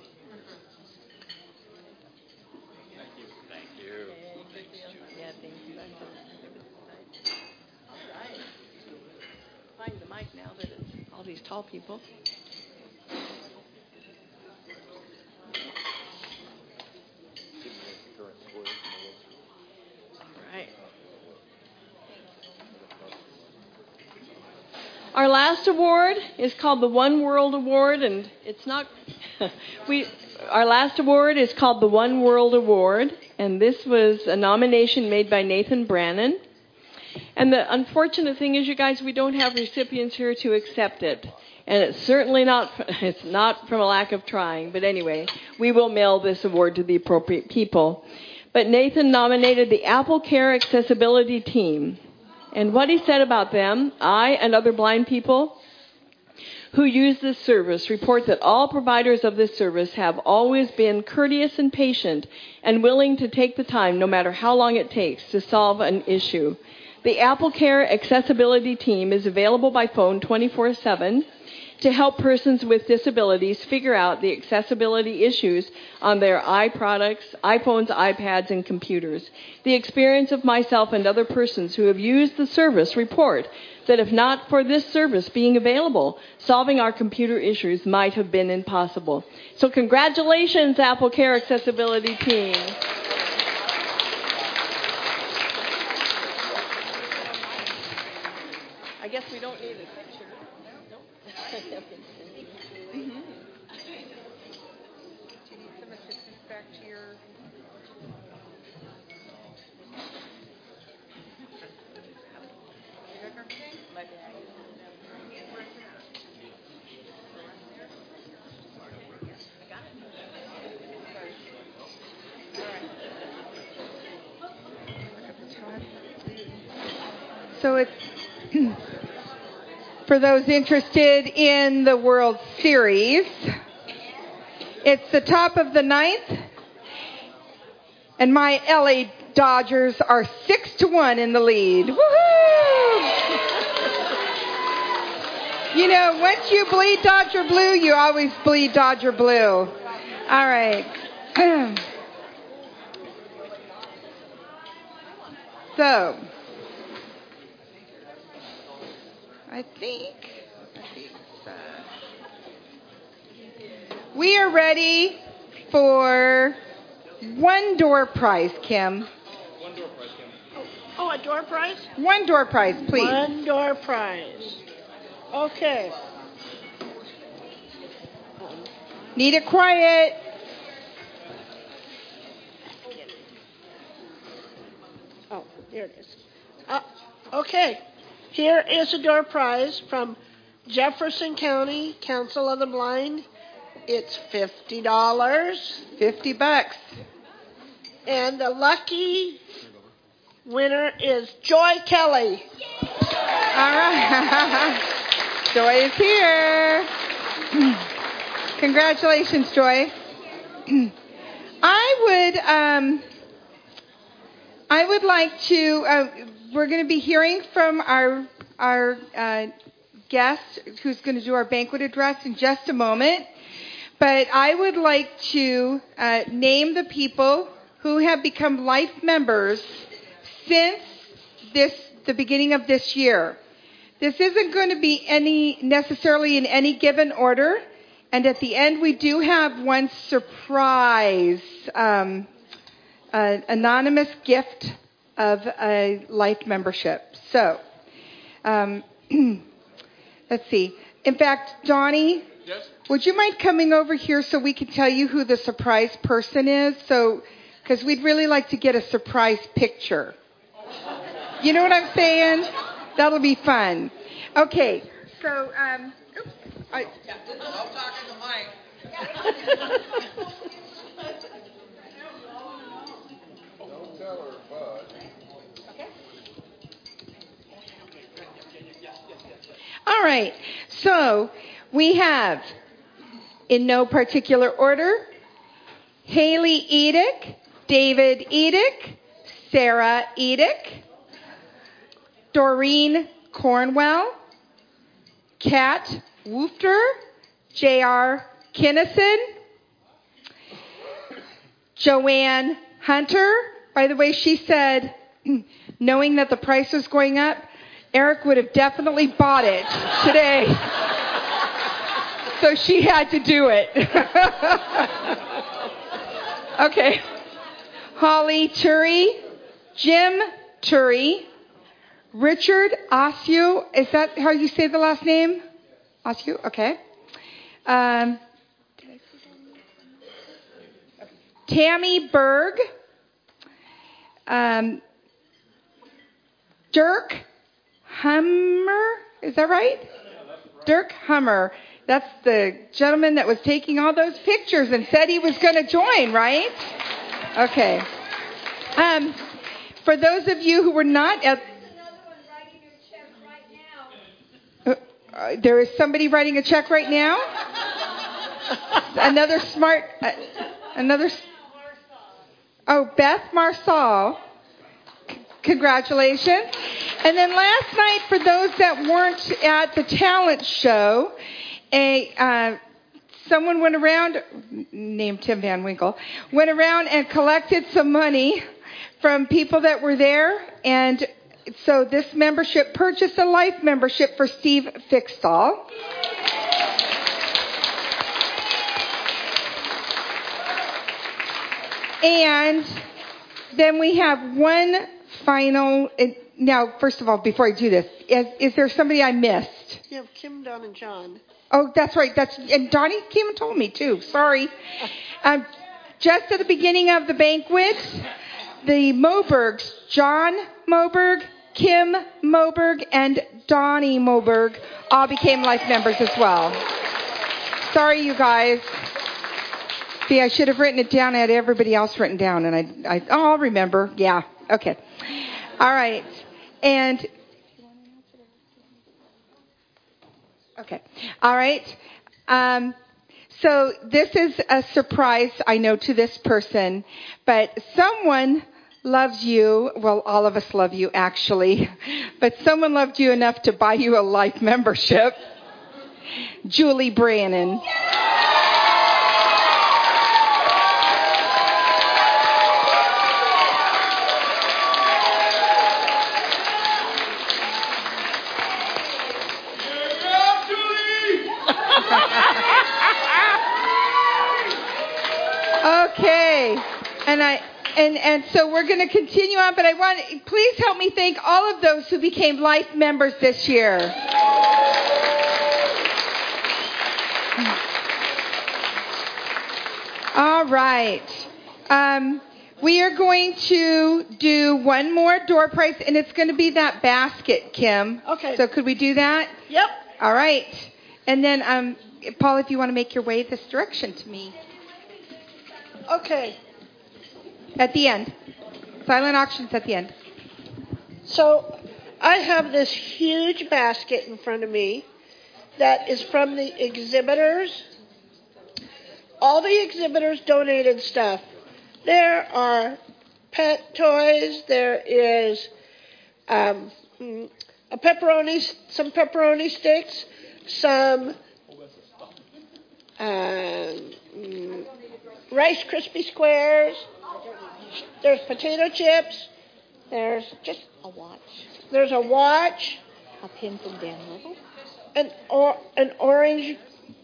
Thank you. Yeah, thank you. All right. Find the mic now that it's all these tall people. All right. Our last award is called the One World Award, and it's not. Our last award is called the One World Award, and this was a nomination made by Nathan Brannon. And the unfortunate thing is, you guys, we don't have recipients here to accept it, and it's certainly not. It's not from a lack of trying, but anyway, we will mail this award to the appropriate people. But Nathan nominated the Apple Care Accessibility Team. And what he said about them, I and other blind people who use this service report that all providers of this service have always been courteous and patient and willing to take the time, no matter how long it takes, to solve an issue. The Apple Care Accessibility Team is available by phone 24/7 to help persons with disabilities figure out the accessibility issues on their iProducts, iPhones, iPads, and computers. The experience of myself and other persons who have used the service report that if not for this service being available, solving our computer issues might have been impossible. So congratulations, Apple Care Accessibility Team. I guess we don't need a picture. Do you need some assistance back to your... So it's... For those interested in the World Series, it's the top of the ninth, and my LA Dodgers are 6-1 in the lead. Woohoo! You know, once you bleed Dodger blue, you always bleed Dodger blue. All right. So, I think we are ready for one door prize, Kim. Oh, a door prize? One door prize, please. One door prize. Okay. Need it quiet. Oh, here it is. Okay. Here is a door prize from Jefferson County Council of the Blind. It's $50. $50. And the lucky winner is Joy Kelly. All right. Joy is here. Congratulations, Joy. I would like to, we're going to be hearing from our guest who's going to do our banquet address in just a moment. But I would like to name the people who have become life members since the beginning of this year. This isn't going to be necessarily in any given order. And at the end, we do have one surprise anonymous gift of a life membership. So, let's see. In fact, Donnie, yes? Would you mind coming over here so we can tell you who the surprise person is? So, because we'd really like to get a surprise picture. You know what I'm saying? That'll be fun. Okay, so, oops. I'll talk in the mic. Don't tell her, bud. Okay. All right. So we have, in no particular order, Haley Edick, David Edick, Sarah Edick, Doreen Cornwell, Kat Woofter, J.R. Kinnison, Joanne Hunter. By the way, she said, knowing that the price was going up, Eric would have definitely bought it today. So she had to do it. Okay. Holly Turi, Jim Turi, Richard Askew. Is that how you say the last name? Askew? Okay. Tammy Berg. Dirk Hummer. Is that right? Dirk Hummer. That's the gentleman that was taking all those pictures and said he was going to join, right? Okay. For those of you who were not at... there is somebody writing a check right now? Another smart... Beth Marsal. Congratulations. And then last night, for those that weren't at the talent show, someone went around, named Tim Van Winkle, went around and collected some money from people that were there. And so this membership purchased a life membership for Steve Fixstall. And then we have one final... Now, first of all, before I do this, is there somebody I missed? You have Kim, Don, and John. Oh, that's right. And Donnie came and told me, too. Sorry. Just at the beginning of the banquet, the Mobergs, John Moberg, Kim Moberg, and Donnie Moberg all became life members as well. Sorry, you guys. See, I should have written it down. I had everybody else written down, and I'll remember. Yeah. Okay. All right. And okay. All right. So this is a surprise, I know, to this person, but someone loves you. Well, all of us love you, actually, but someone loved you enough to buy you a life membership. Julie Brannon. Okay, and so we're going to continue on, but please help me thank all of those who became life members this year. All right. We are going to do one more door prize, and it's going to be that basket, Kim. Okay. So could we do that? Yep. All right. And then, Paul, if you want to make your way this direction to me. Okay. At the end. Silent auctions at the end. So I have this huge basket in front of me that is from the exhibitors. All the exhibitors donated stuff. There are pet toys. There is some pepperoni sticks, some Rice Krispie Squares. There's potato chips. There's just A watch. There's a watch. A pin from Dan Level. An orange.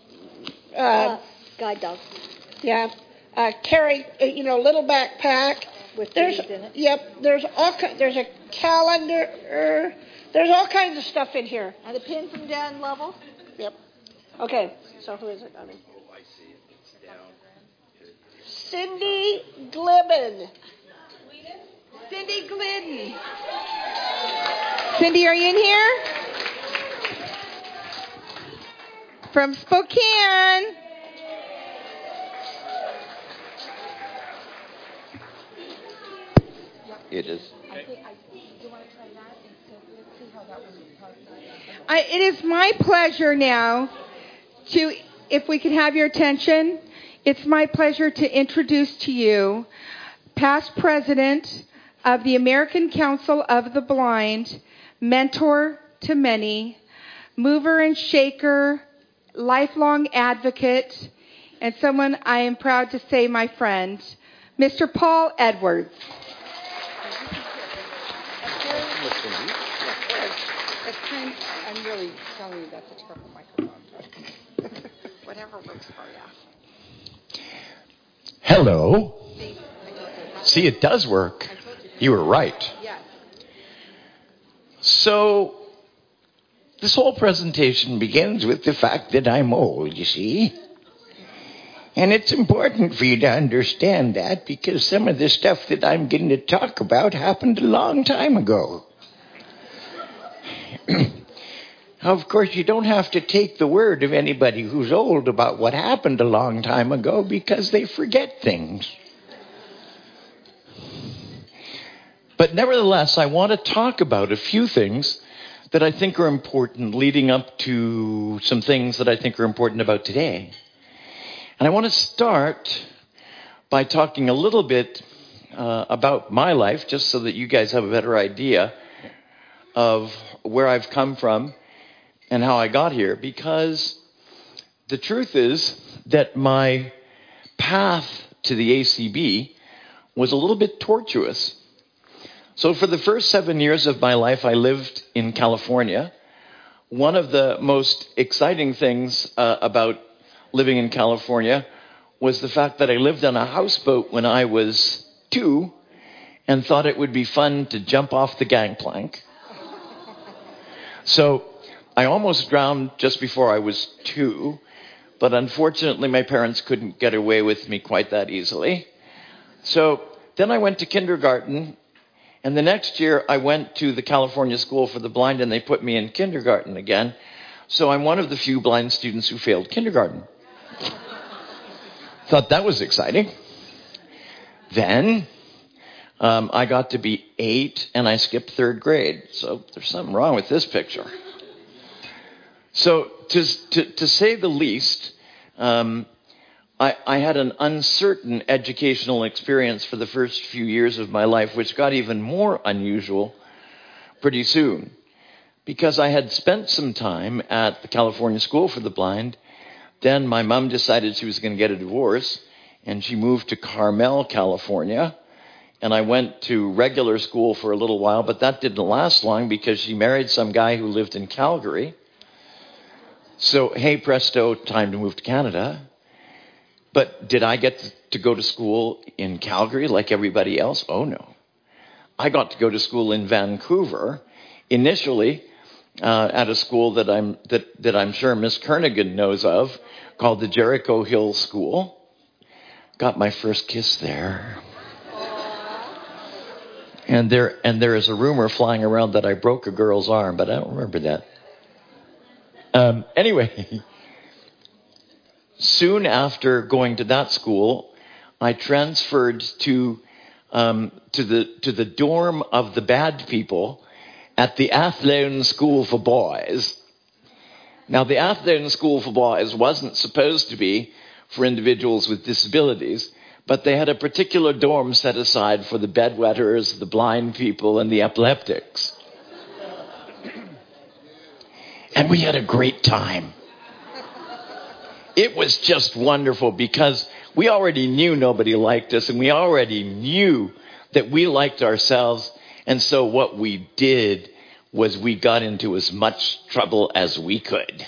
Guide dog. Yeah. Carry, little backpack. With There's things in it. Yep. There's a calendar. There's all kinds of stuff in here. And a pin from Dan Level. Yep. Okay. So who is it, Donnie? Oh, I see it. It's down. Cindy Glidden. Cindy Glidden. Cindy, are you in here? From Spokane. It is. It is my pleasure now to, if we could have your attention, it's my pleasure to introduce to you past president of the American Council of the Blind, mentor to many, mover and shaker, lifelong advocate, and someone I am proud to say my friend, Mr. Paul Edwards. I'm really telling you that's a terrible microphone. Whatever works for you. Hello. See, it does work. You were right. Yes. So, this whole presentation begins with the fact that I'm old, you see. And it's important for you to understand that because some of the stuff that I'm going to talk about happened a long time ago. Of course, you don't have to take the word of anybody who's old about what happened a long time ago because they forget things. But nevertheless, I want to talk about a few things that I think are important leading up to some things that I think are important about today. And I want to start by talking a little bit about my life, just so that you guys have a better idea of where I've come from and how I got here, because the truth is that my path to the ACB was a little bit tortuous. So for the first 7 years of my life, I lived in California. One of the most exciting things about living in California was the fact that I lived on a houseboat when I was 2 and thought it would be fun to jump off the gangplank. So I almost drowned just before I was 2, but unfortunately my parents couldn't get away with me quite that easily. So then I went to kindergarten, and the next year I went to the California School for the Blind, and they put me in kindergarten again. So I'm one of the few blind students who failed kindergarten. Thought that was exciting. Then I got to be 8, and I skipped 3rd grade. So there's something wrong with this picture. So to say the least, I had an uncertain educational experience for the first few years of my life, which got even more unusual pretty soon. because I had spent some time at the California School for the Blind. Then my mom decided she was going to get a divorce, and she moved to Carmel, California. And I went to regular school for a little while, but that didn't last long because she married some guy who lived in Calgary. So, hey, presto, time to move to Canada. But did I get to go to school in Calgary like everybody else? Oh, no. I got to go to school in Vancouver, initially at a school that I'm sure Miss Kernighan knows of, called the Jericho Hill School. Got my first kiss there. And there is a rumor flying around that I broke a girl's arm, but I don't remember that. Anyway, soon after going to that school, I transferred to the dorm of the bad people at the Athlone School for Boys. Now, the Athlone School for Boys wasn't supposed to be for individuals with disabilities, but they had a particular dorm set aside for the bedwetters, the blind people, and the epileptics. And we had a great time. It was just wonderful because we already knew nobody liked us, and we already knew that we liked ourselves. And so what we did was we got into as much trouble as we could.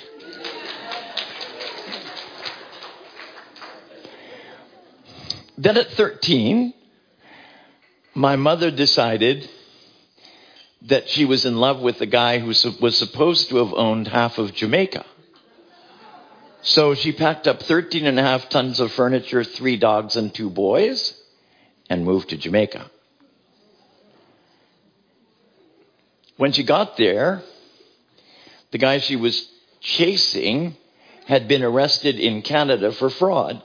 Then at 13, my mother decided that she was in love with the guy who was supposed to have owned half of Jamaica. So she packed up 13 and a half tons of furniture, 3 dogs and 2 boys, and moved to Jamaica. When she got there, the guy she was chasing had been arrested in Canada for fraud.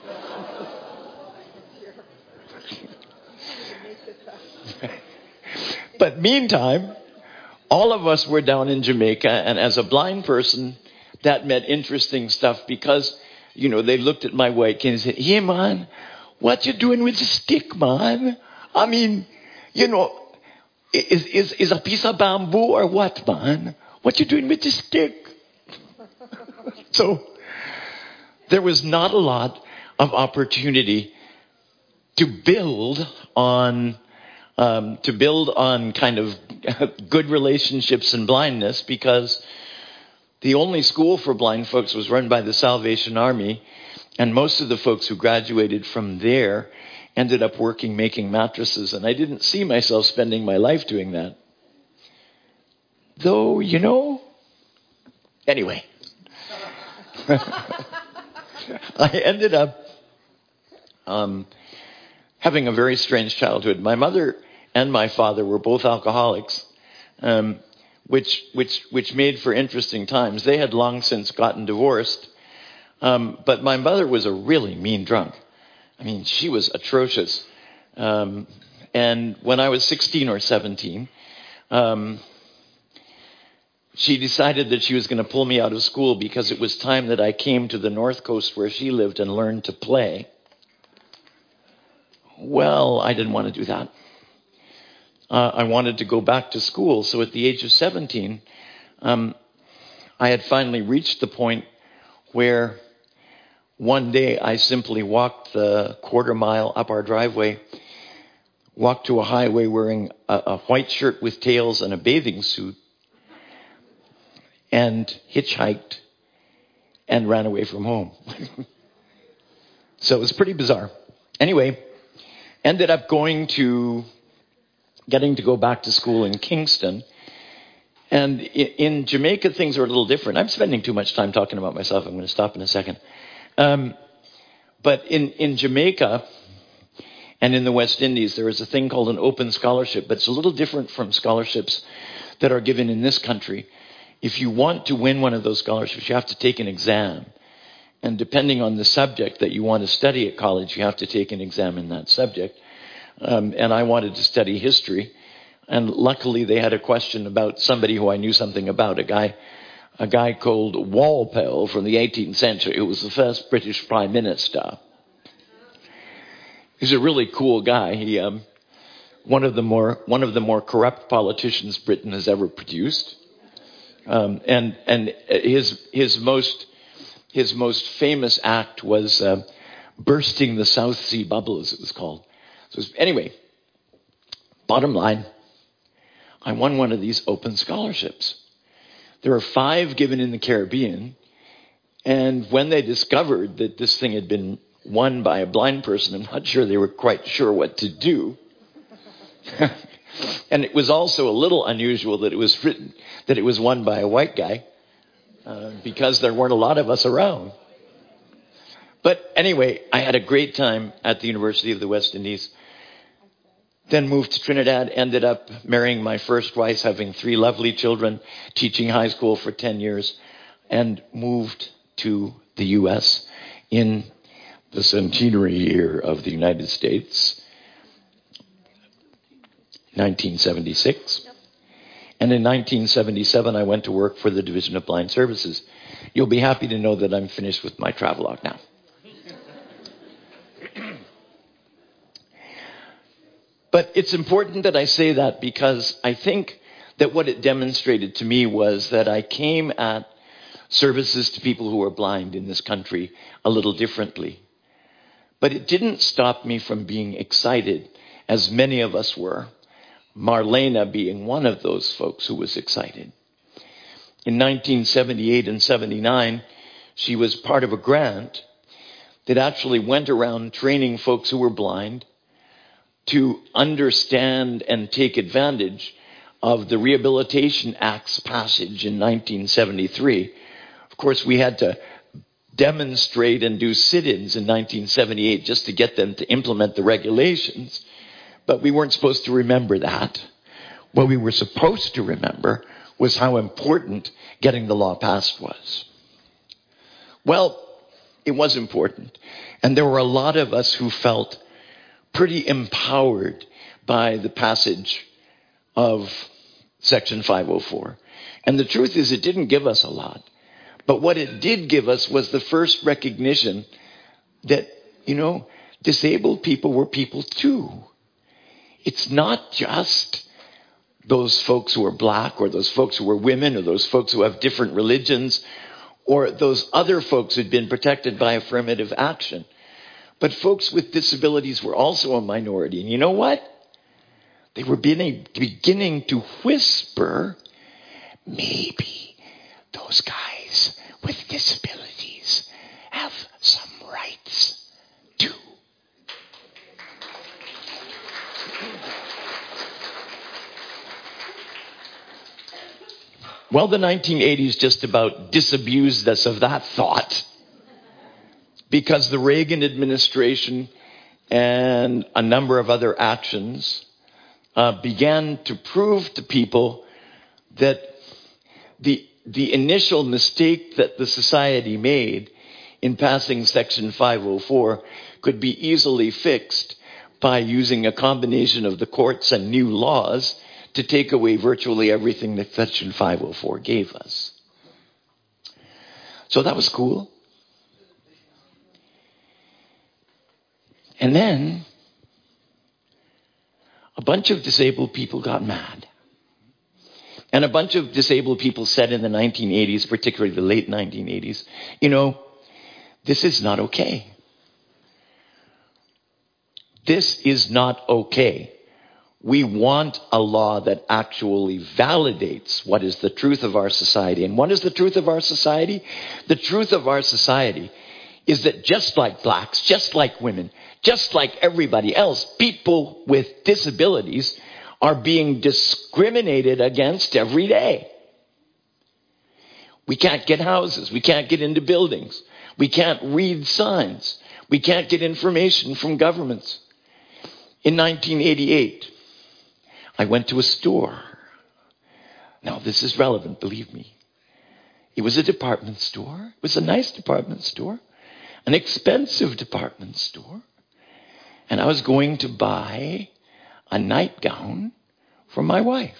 But meantime, all of us were down in Jamaica, and as a blind person, that meant interesting stuff because, they looked at my white kid and said, "Hey, man, what you doing with the stick, man? I mean, is a piece of bamboo or what, man? What you doing with the stick?" So there was not a lot of opportunity to build on kind of good relationships in blindness because the only school for blind folks was run by the Salvation Army, and most of the folks who graduated from there ended up working making mattresses, and I didn't see myself spending my life doing that. Though, anyway. I ended up having a very strange childhood. My mother and my father were both alcoholics, which made for interesting times. They had long since gotten divorced, but my mother was a really mean drunk. I mean, she was atrocious. And when I was 16 or 17, she decided that she was going to pull me out of school because it was time that I came to the North Coast where she lived and learned to play. Well, I didn't want to do that. I wanted to go back to school. So at the age of 17, I had finally reached the point where one day I simply walked the quarter mile up our driveway, walked to a highway wearing a white shirt with tails and a bathing suit, and hitchhiked and ran away from home. So it was pretty bizarre. Anyway, ended up getting to go back to school in Kingston. And in Jamaica, things are a little different. I'm spending too much time talking about myself. I'm going to stop in a second. But in Jamaica and in the West Indies, there is a thing called an open scholarship, but it's a little different from scholarships that are given in this country. If you want to win one of those scholarships, you have to take an exam. And depending on the subject that you want to study at college, you have to take an exam in that subject. And I wanted to study history. And luckily they had a question about somebody who I knew something about, a guy called Walpole from the 18th century, who was the first British Prime Minister. He's a really cool guy. He one of the more corrupt politicians Britain has ever produced. And his most famous act was bursting the South Sea bubble, as it was called. So anyway, bottom line, I won one of these open scholarships. There are 5 given in the Caribbean, and when they discovered that this thing had been won by a blind person, I'm not sure they were quite sure what to do. And it was also a little unusual that it was written that it was won by a white guy, because there weren't a lot of us around. But anyway, I had a great time at the University of the West Indies. Then moved to Trinidad, ended up marrying my first wife, having 3 lovely children, teaching high school for 10 years, and moved to the U.S. in the centenary year of the United States, 1976. And in 1977, I went to work for the Division of Blind Services. You'll be happy to know that I'm finished with my travelogue now. But it's important that I say that because I think that what it demonstrated to me was that I came at services to people who are blind in this country a little differently. But it didn't stop me from being excited, as many of us were, Marlena being one of those folks who was excited. In 1978 and 79, she was part of a grant that actually went around training folks who were blind to understand and take advantage of the Rehabilitation Act's passage in 1973. Of course, we had to demonstrate and do sit-ins in 1978 just to get them to implement the regulations. But we weren't supposed to remember that. What we were supposed to remember was how important getting the law passed was. Well, it was important. And there were a lot of us who felt pretty empowered by the passage of Section 504. And the truth is, it didn't give us a lot. But what it did give us was the first recognition that, disabled people were people too. It's not just those folks who are black, or those folks who are women, or those folks who have different religions, or those other folks who'd been protected by affirmative action. But folks with disabilities were also a minority. And you know what? They were beginning to whisper, maybe those guys with disabilities have some rights too. Well, the 1980s just about disabused us of that thought, because the Reagan administration and a number of other actions began to prove to people that the initial mistake that the society made in passing Section 504 could be easily fixed by using a combination of the courts and new laws to take away virtually everything that Section 504 gave us. So that was cool. And then a bunch of disabled people got mad. And a bunch of disabled people said in the 1980s, particularly the late 1980s, this is not okay. This is not okay. We want a law that actually validates what is the truth of our society. And what is the truth of our society? The truth of our society is that just like blacks, just like women, just like everybody else, people with disabilities are being discriminated against every day. We can't get houses. We can't get into buildings. We can't read signs. We can't get information from governments. In 1988, I went to a store. Now, this is relevant, believe me. It was a department store. It was a nice department store. An expensive department store. And I was going to buy a nightgown for my wife.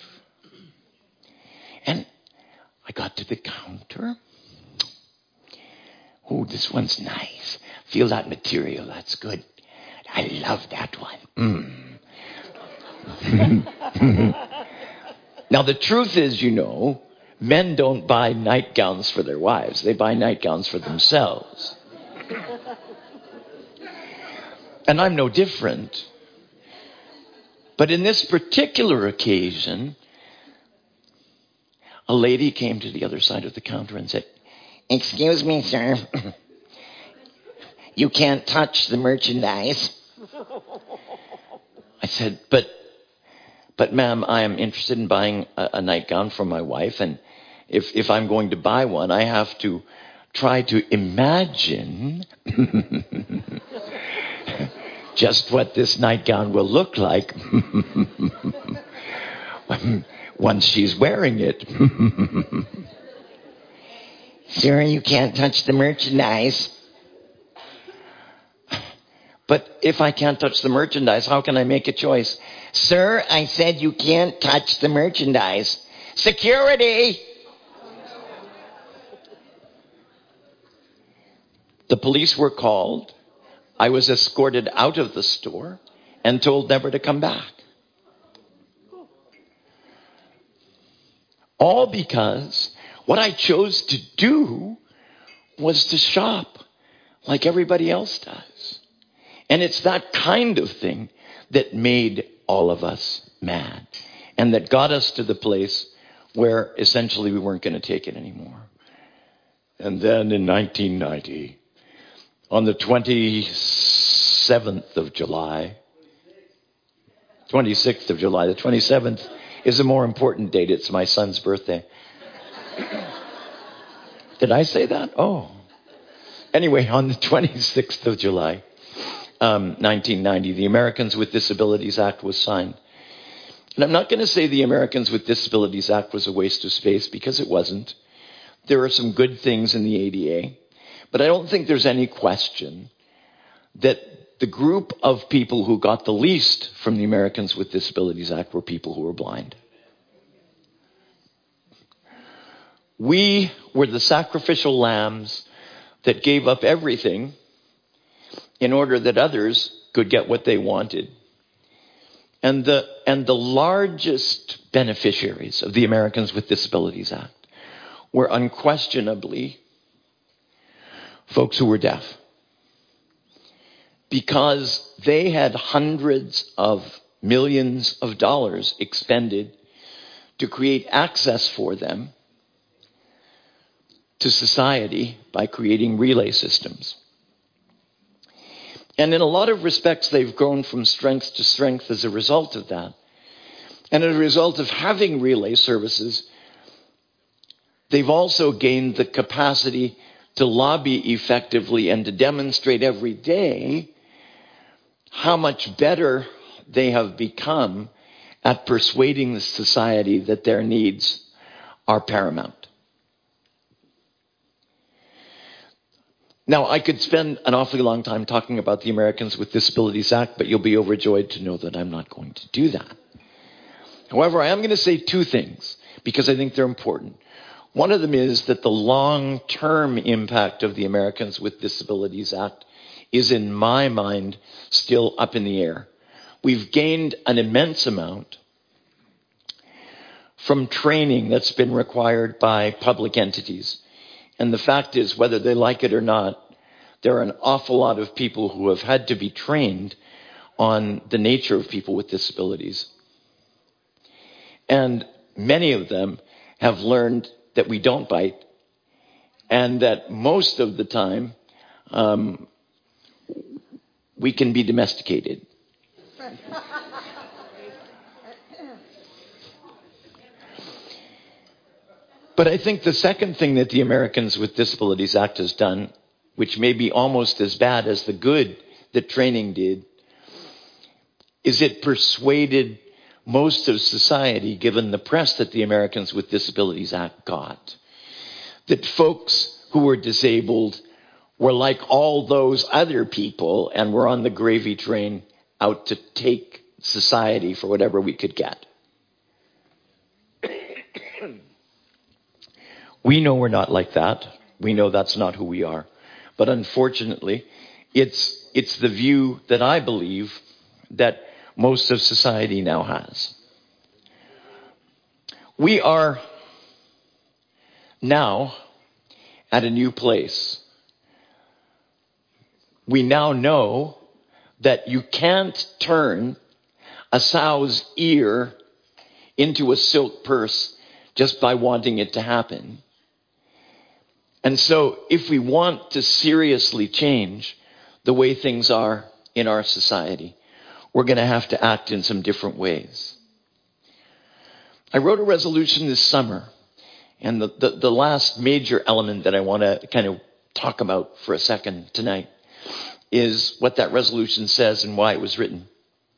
And I got to the counter. Oh, this one's nice. Feel that material, that's good. I love that one. Now, the truth is, Men don't buy nightgowns for their wives. They buy nightgowns for themselves. And I'm no different. But in this particular occasion, a lady came to the other side of the counter and said, "Excuse me, sir. You can't touch the merchandise." I said, but ma'am, I am interested in buying a nightgown for my wife, and if I'm going to buy one, I have to try to imagine just what this nightgown will look like once she's wearing it. "Sir, you can't touch the merchandise." "But if I can't touch the merchandise, how can I make a choice?" "Sir, I said you can't touch the merchandise." "Security!" The police were called. I was escorted out of the store and told never to come back. All because what I chose to do was to shop like everybody else does. And it's that kind of thing that made all of us mad and that got us to the place where essentially we weren't going to take it anymore. And then in 1990, on the 26th of July, the 27th is a more important date. It's my son's birthday. Did I say that? Oh. Anyway, on the 26th of July, 1990, the Americans with Disabilities Act was signed. And I'm not going to say the Americans with Disabilities Act was a waste of space, because it wasn't. There are some good things in the ADA. But I don't think there's any question that the group of people who got the least from the Americans with Disabilities Act were people who were blind. We were the sacrificial lambs that gave up everything in order that others could get what they wanted. And the largest beneficiaries of the Americans with Disabilities Act were unquestionably folks who were deaf, because they had hundreds of millions of dollars expended to create access for them to society by creating relay systems. And in a lot of respects, they've grown from strength to strength as a result of that. And as a result of having relay services, they've also gained the capacity to lobby effectively and to demonstrate every day how much better they have become at persuading the society that their needs are paramount. Now, I could spend an awfully long time talking about the Americans with Disabilities Act, but you'll be overjoyed to know that I'm not going to do that. However, I am going to say two things, because I think they're important. One of them is that the long-term impact of the Americans with Disabilities Act is, in my mind, still up in the air. We've gained an immense amount from training that's been required by public entities. And the fact is, whether they like it or not, there are an awful lot of people who have had to be trained on the nature of people with disabilities. And many of them have learned that we don't bite, and that most of the time we can be domesticated. But I think the second thing that the Americans with Disabilities Act has done, which may be almost as bad as the good that training did, is it persuaded most of society, given the press that the Americans with Disabilities Act got, that folks who were disabled were like all those other people and were on the gravy train out to take society for whatever we could get. We know we're not like that. We know that's not who we are. But unfortunately, it's the view that I believe that most of society now has. We are now at a new place. We now know that you can't turn a sow's ear into a silk purse just by wanting it to happen. And so if we want to seriously change the way things are in our society, we're going to have to act in some different ways. I wrote a resolution this summer, and the last major element that I want to kind of talk about for a second tonight is what that resolution says and why it was written.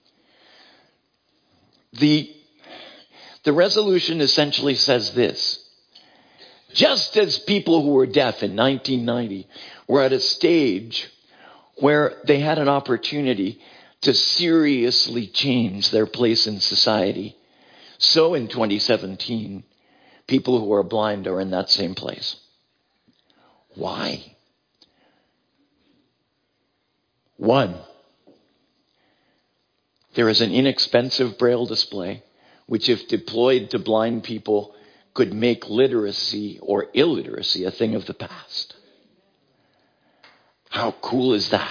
The resolution essentially says this: just as people who were deaf in 1990 were at a stage where they had an opportunity to seriously change their place in society, so in 2017, people who are blind are in that same place. Why? One, there is an inexpensive Braille display, which if deployed to blind people, could make literacy or illiteracy a thing of the past. How cool is that?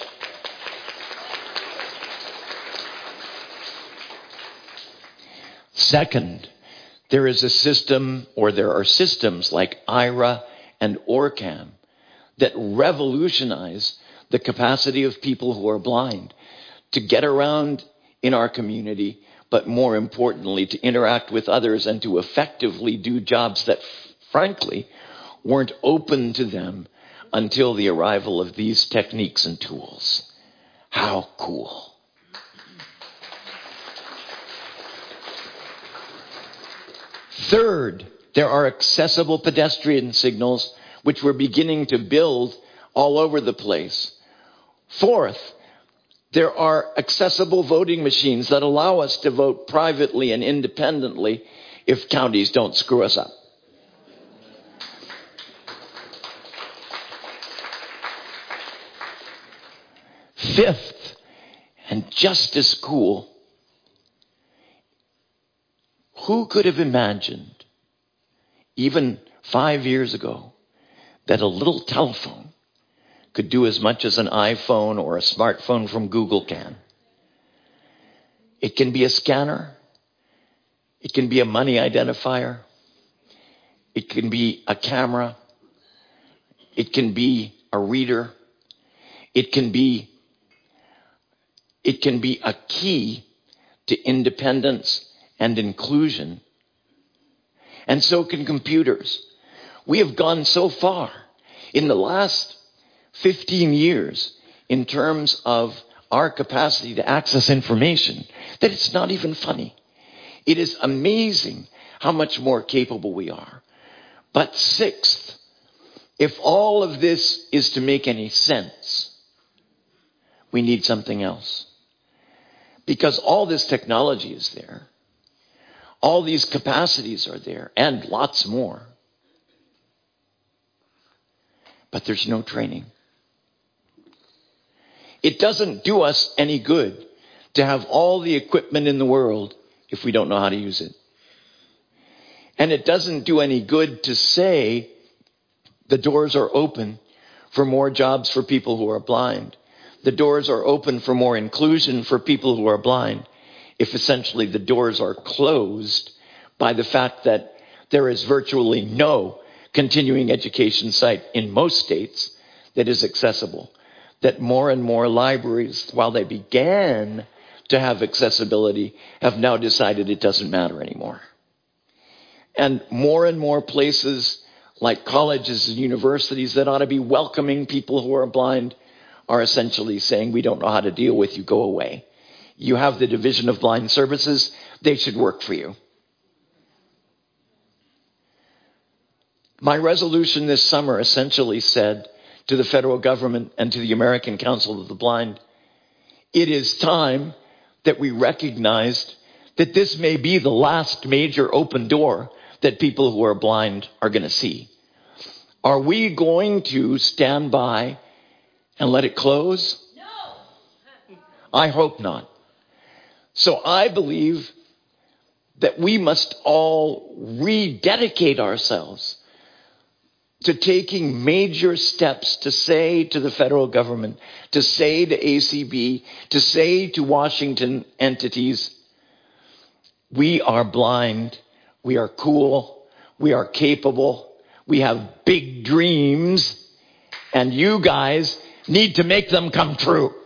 Second, there is a system, or there are systems like IRA and ORCAM that revolutionize the capacity of people who are blind to get around in our community, but more importantly, to interact with others and to effectively do jobs that, frankly, weren't open to them until the arrival of these techniques and tools. How cool. Third, there are accessible pedestrian signals which we're beginning to build all over the place. Fourth, there are accessible voting machines that allow us to vote privately and independently if counties don't screw us up. Fifth, and just as cool, who could have imagined, even 5 years ago, that a little telephone could do as much as an iPhone or a smartphone from Google can? It can be a scanner. It can be a money identifier. It can be a camera. It can be a reader. It can be a key to independence and inclusion. And so can computers. We have gone so far in the last 15 years in terms of our capacity to access information that it's not even funny. It is amazing how much more capable we are. But sixth, if all of this is to make any sense, we need something else. Because all this technology is there. All these capacities are there, and lots more. But there's no training. It doesn't do us any good to have all the equipment in the world if we don't know how to use it. And it doesn't do any good to say the doors are open for more jobs for people who are blind. The doors are open for more inclusion for people who are blind, if essentially the doors are closed by the fact that there is virtually no continuing education site in most states that is accessible. That more and more libraries, while they began to have accessibility, have now decided it doesn't matter anymore. And more places like colleges and universities that ought to be welcoming people who are blind are essentially saying, we don't know how to deal with you, go away. You have the Division of Blind Services, they should work for you. My resolution this summer essentially said to the federal government and to the American Council of the Blind, it is time that we recognized that this may be the last major open door that people who are blind are going to see. Are we going to stand by and let it close? No. I hope not. So I believe that we must all rededicate ourselves to taking major steps to say to the federal government, to say to ACB, to say to Washington entities, we are blind, we are cool, we are capable, we have big dreams, and you guys need to make them come true.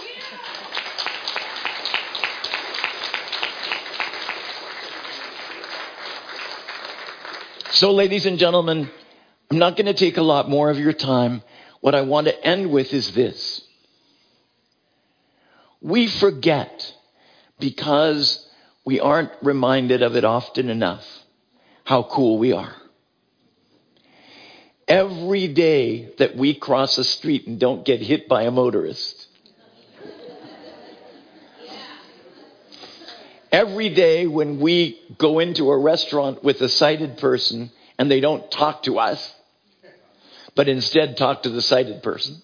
So, ladies and gentlemen, I'm not going to take a lot more of your time. What I want to end with is this. We forget, because we aren't reminded of it often enough, how cool we are. Every day that we cross a street and don't get hit by a motorist. Every day when we go into a restaurant with a sighted person and they don't talk to us, but instead talk to the sighted person.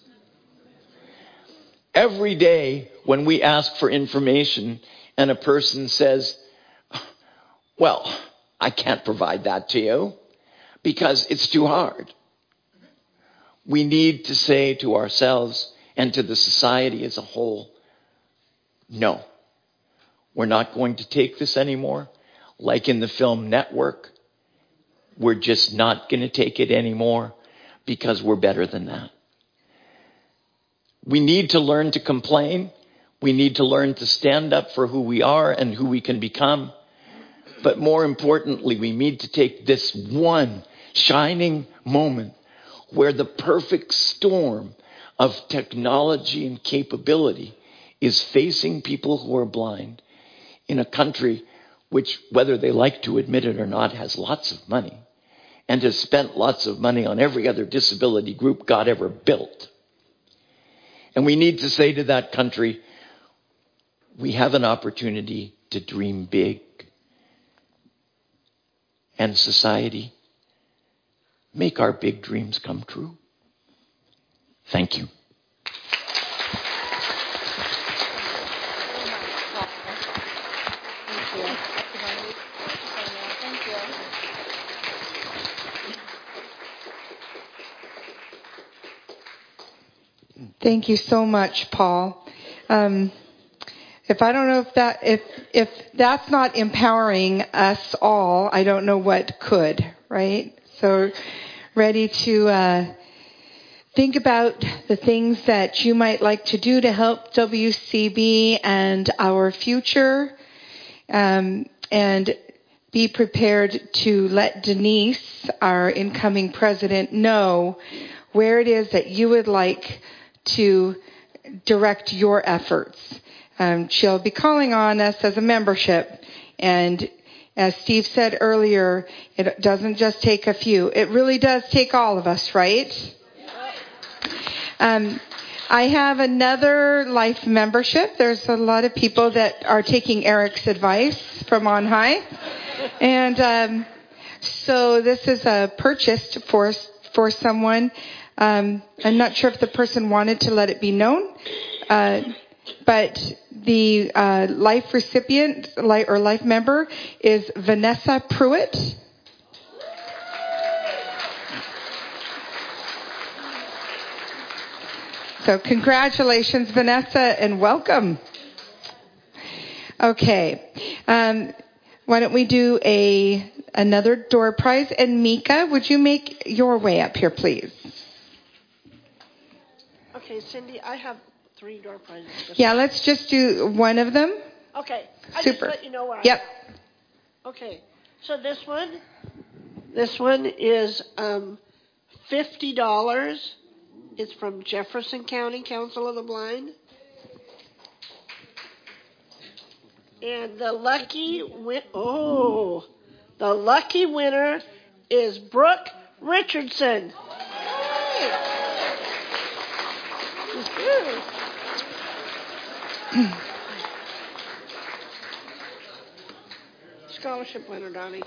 Every day when we ask for information and a person says, well, I can't provide that to you because it's too hard. We need to say to ourselves and to the society as a whole, no, we're not going to take this anymore. Like in the film Network, we're just not going to take it anymore because we're better than that. We need to learn to complain. We need to learn to stand up for who we are and who we can become. But more importantly, we need to take this one shining moment where the perfect storm of technology and capability is facing people who are blind in a country which, whether they like to admit it or not, has lots of money and has spent lots of money on every other disability group God ever built. And we need to say to that country, we have an opportunity to dream big. And society, make our big dreams come true. Thank you. Thank you so much, Paul. If I don't know if that's not empowering us all, I don't know what could, right? So ready to think about the things that you might like to do to help WCB and our future, and be prepared to let Denise, our incoming president, know where it is that you would like to direct your efforts. She'll be calling on us as a membership. And as Steve said earlier, it doesn't just take a few. It really does take all of us, right? I have another life membership. There's a lot of people that are taking Eric's advice from on high. And so this is purchased for someone. I'm not sure if the person wanted to let it be known, but the life recipient or life member is Vanessa Pruitt. So congratulations, Vanessa, and welcome. Okay. Why don't we do another door prize? And Mika, would you make your way up here, please? Okay, Cindy, I have 3 door prizes. Yeah, let's just do one of them. Okay. I Super. just let you know where Yep. I'm at. Okay. So this one is $50. It's from Jefferson County Council of the Blind. And the lucky winner is Brooke Richardson. Scholarship winner, Donnie.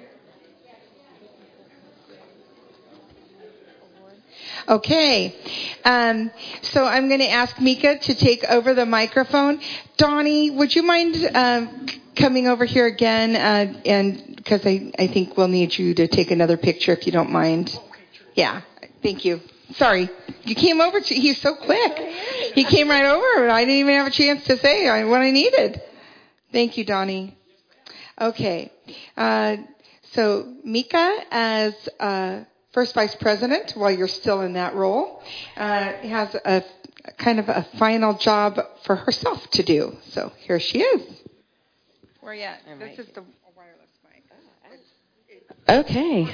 Okay. So I'm going to ask Mika to take over the microphone. Donnie, would you mind coming over here again? And because I think we'll need you to take another picture if you don't mind. Yeah, thank you. Sorry. You came over he's so quick. He came right over and I didn't even have a chance to say what I needed. Thank you, Donnie. Okay. So Mika, as first vice president, while you're still in that role, has a kind of a final job for herself to do. So here she is. Where you at? This is the wireless mic. Okay.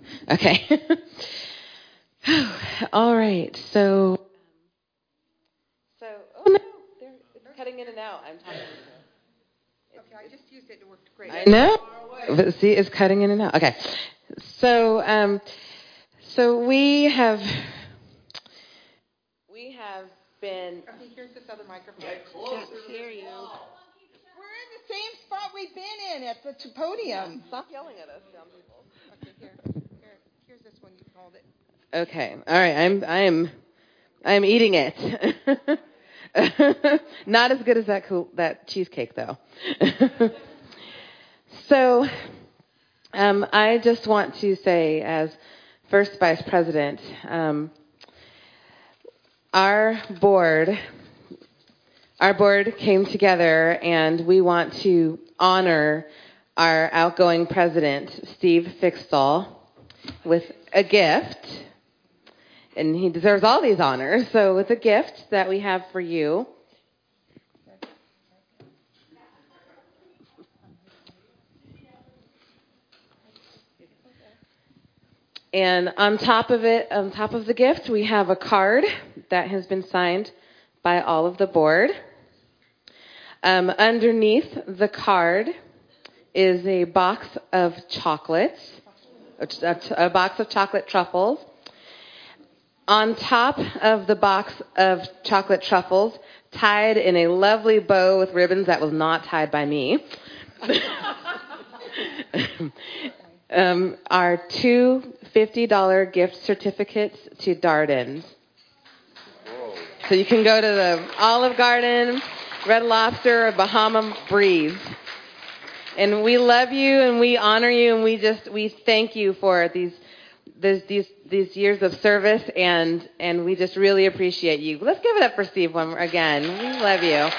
All right. So, oh no, it's cutting in and out. I'm talking. Okay, I just used it. It worked great. I know. But see, it's cutting in and out. Okay. So we have been. Okay, here's this other microphone. Can't hear you. We're in the same spot we've been in at the podium. Stop yelling at us, young people. Okay, here's this one. You can hold it. Okay. All right. I'm eating it. Not as good as that cheesecake though. So, I just want to say, as first vice president, our board came together and we want to honor our outgoing president, Steve Fixstall, with a gift. And he deserves all these honors. So it's a gift that we have for you. And on top of the gift, we have a card that has been signed by all of the board. Underneath the card is a box of chocolates, a box of chocolate truffles. On top of the box of chocolate truffles, tied in a lovely bow with ribbons that was not tied by me, are two $50 gift certificates to Darden's. So you can go to the Olive Garden, Red Lobster, or Bahama Breeze. And we love you and we honor you and we thank you for these years of service and we just really appreciate you. Let's give it up for Steve again. We love you.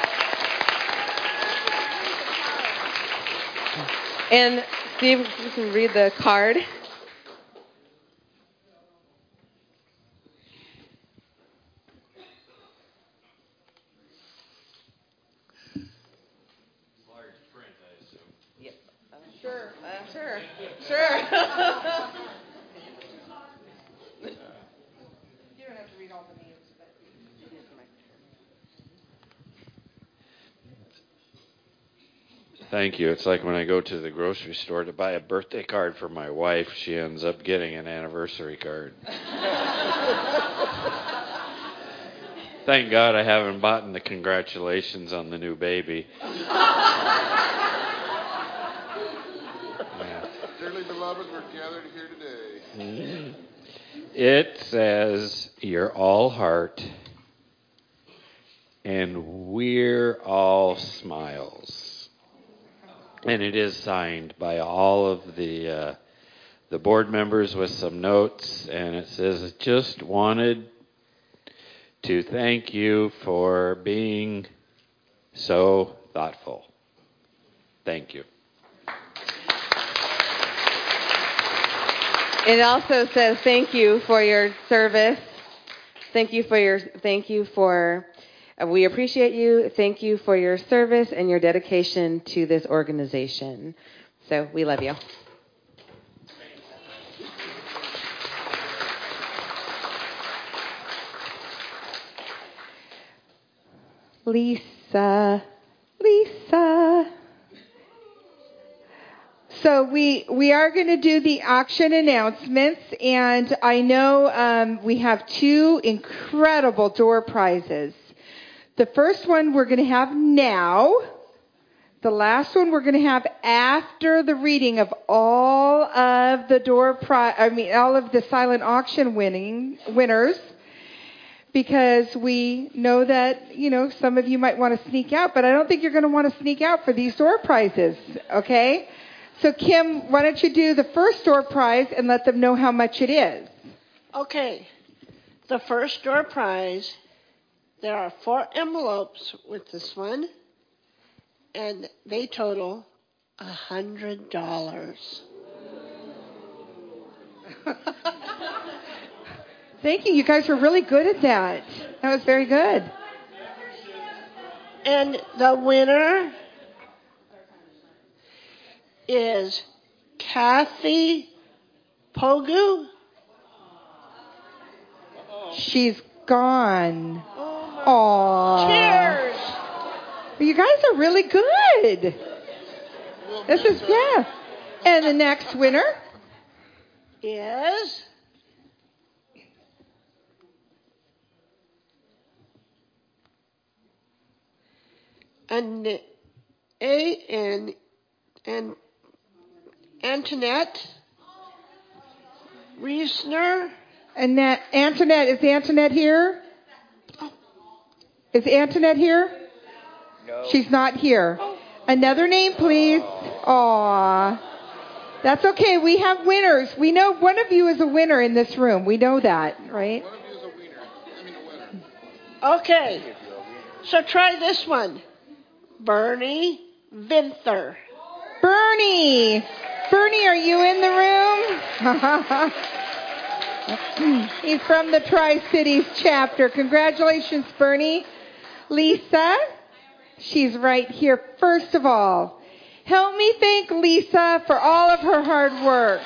And Steve, you can read the card. Sure. You don't have to read all the names, but Thank you. It's like when I go to the grocery store to buy a birthday card for my wife, she ends up getting an anniversary card. Thank God I haven't bought the congratulations on the new baby. Dearly beloved, we're gathered here today. It says, "You're all heart, and we're all smiles." And it is signed by all of the board members with some notes, and it says, "Just wanted to thank you for being so thoughtful." Thank you. It also says thank you for your service. We appreciate you. Thank you for your service and your dedication to this organization. So we love you. Lisa. So we are going to do the auction announcements, and I know we have two incredible door prizes. The first one we're going to have now. The last one we're going to have after the reading of all of the all of the silent auction winners. Because we know that, some of you might want to sneak out, but I don't think you're going to want to sneak out for these door prizes, okay? So, Kim, why don't you do the first door prize and let them know how much it is? Okay. The first door prize, there are 4 envelopes with this one, and they total $100. Thank you. You guys were really good at that. That was very good. And the winner is Kathy Pogu. She's gone. Aww. Cheers. You guys are really good. This is, yeah. And the next winner is Antoinette Reisner. Antoinette, is Antoinette here? Is Antoinette here? No. She's not here. Another name, please. Aw. That's okay. We have winners. We know one of you is a winner in this room. We know that, right? One of you is a winner. Okay. So try this one. Bernie Vinther. Bernie! Bernie, are you in the room? He's from the Tri-Cities chapter. Congratulations, Bernie. Lisa, she's right here. First of all, help me thank Lisa for all of her hard work.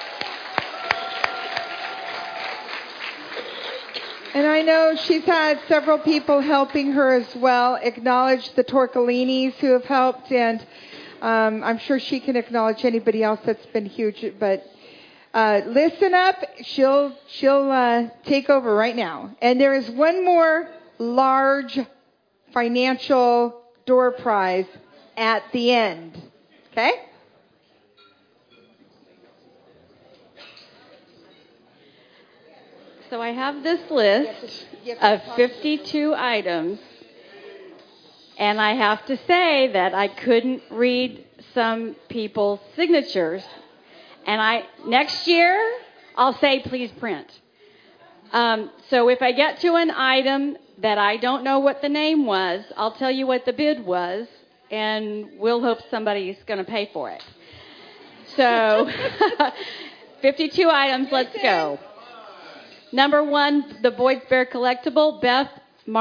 And I know she's had several people helping her as well. Acknowledge the Torcollinis who have helped, and I'm sure she can acknowledge anybody else that's been huge. But listen up, she'll take over right now. And there is one more large financial door prize at the end. Okay? So I have this list of 52 items, and I have to say that I couldn't read some people's signatures. And next year, I'll say, please print. So if I get to an item that I don't know what the name was, I'll tell you what the bid was, and we'll hope somebody's going to pay for it. So 52 items, let's go. Number 1, the Boyd's Bear Collectible, Beth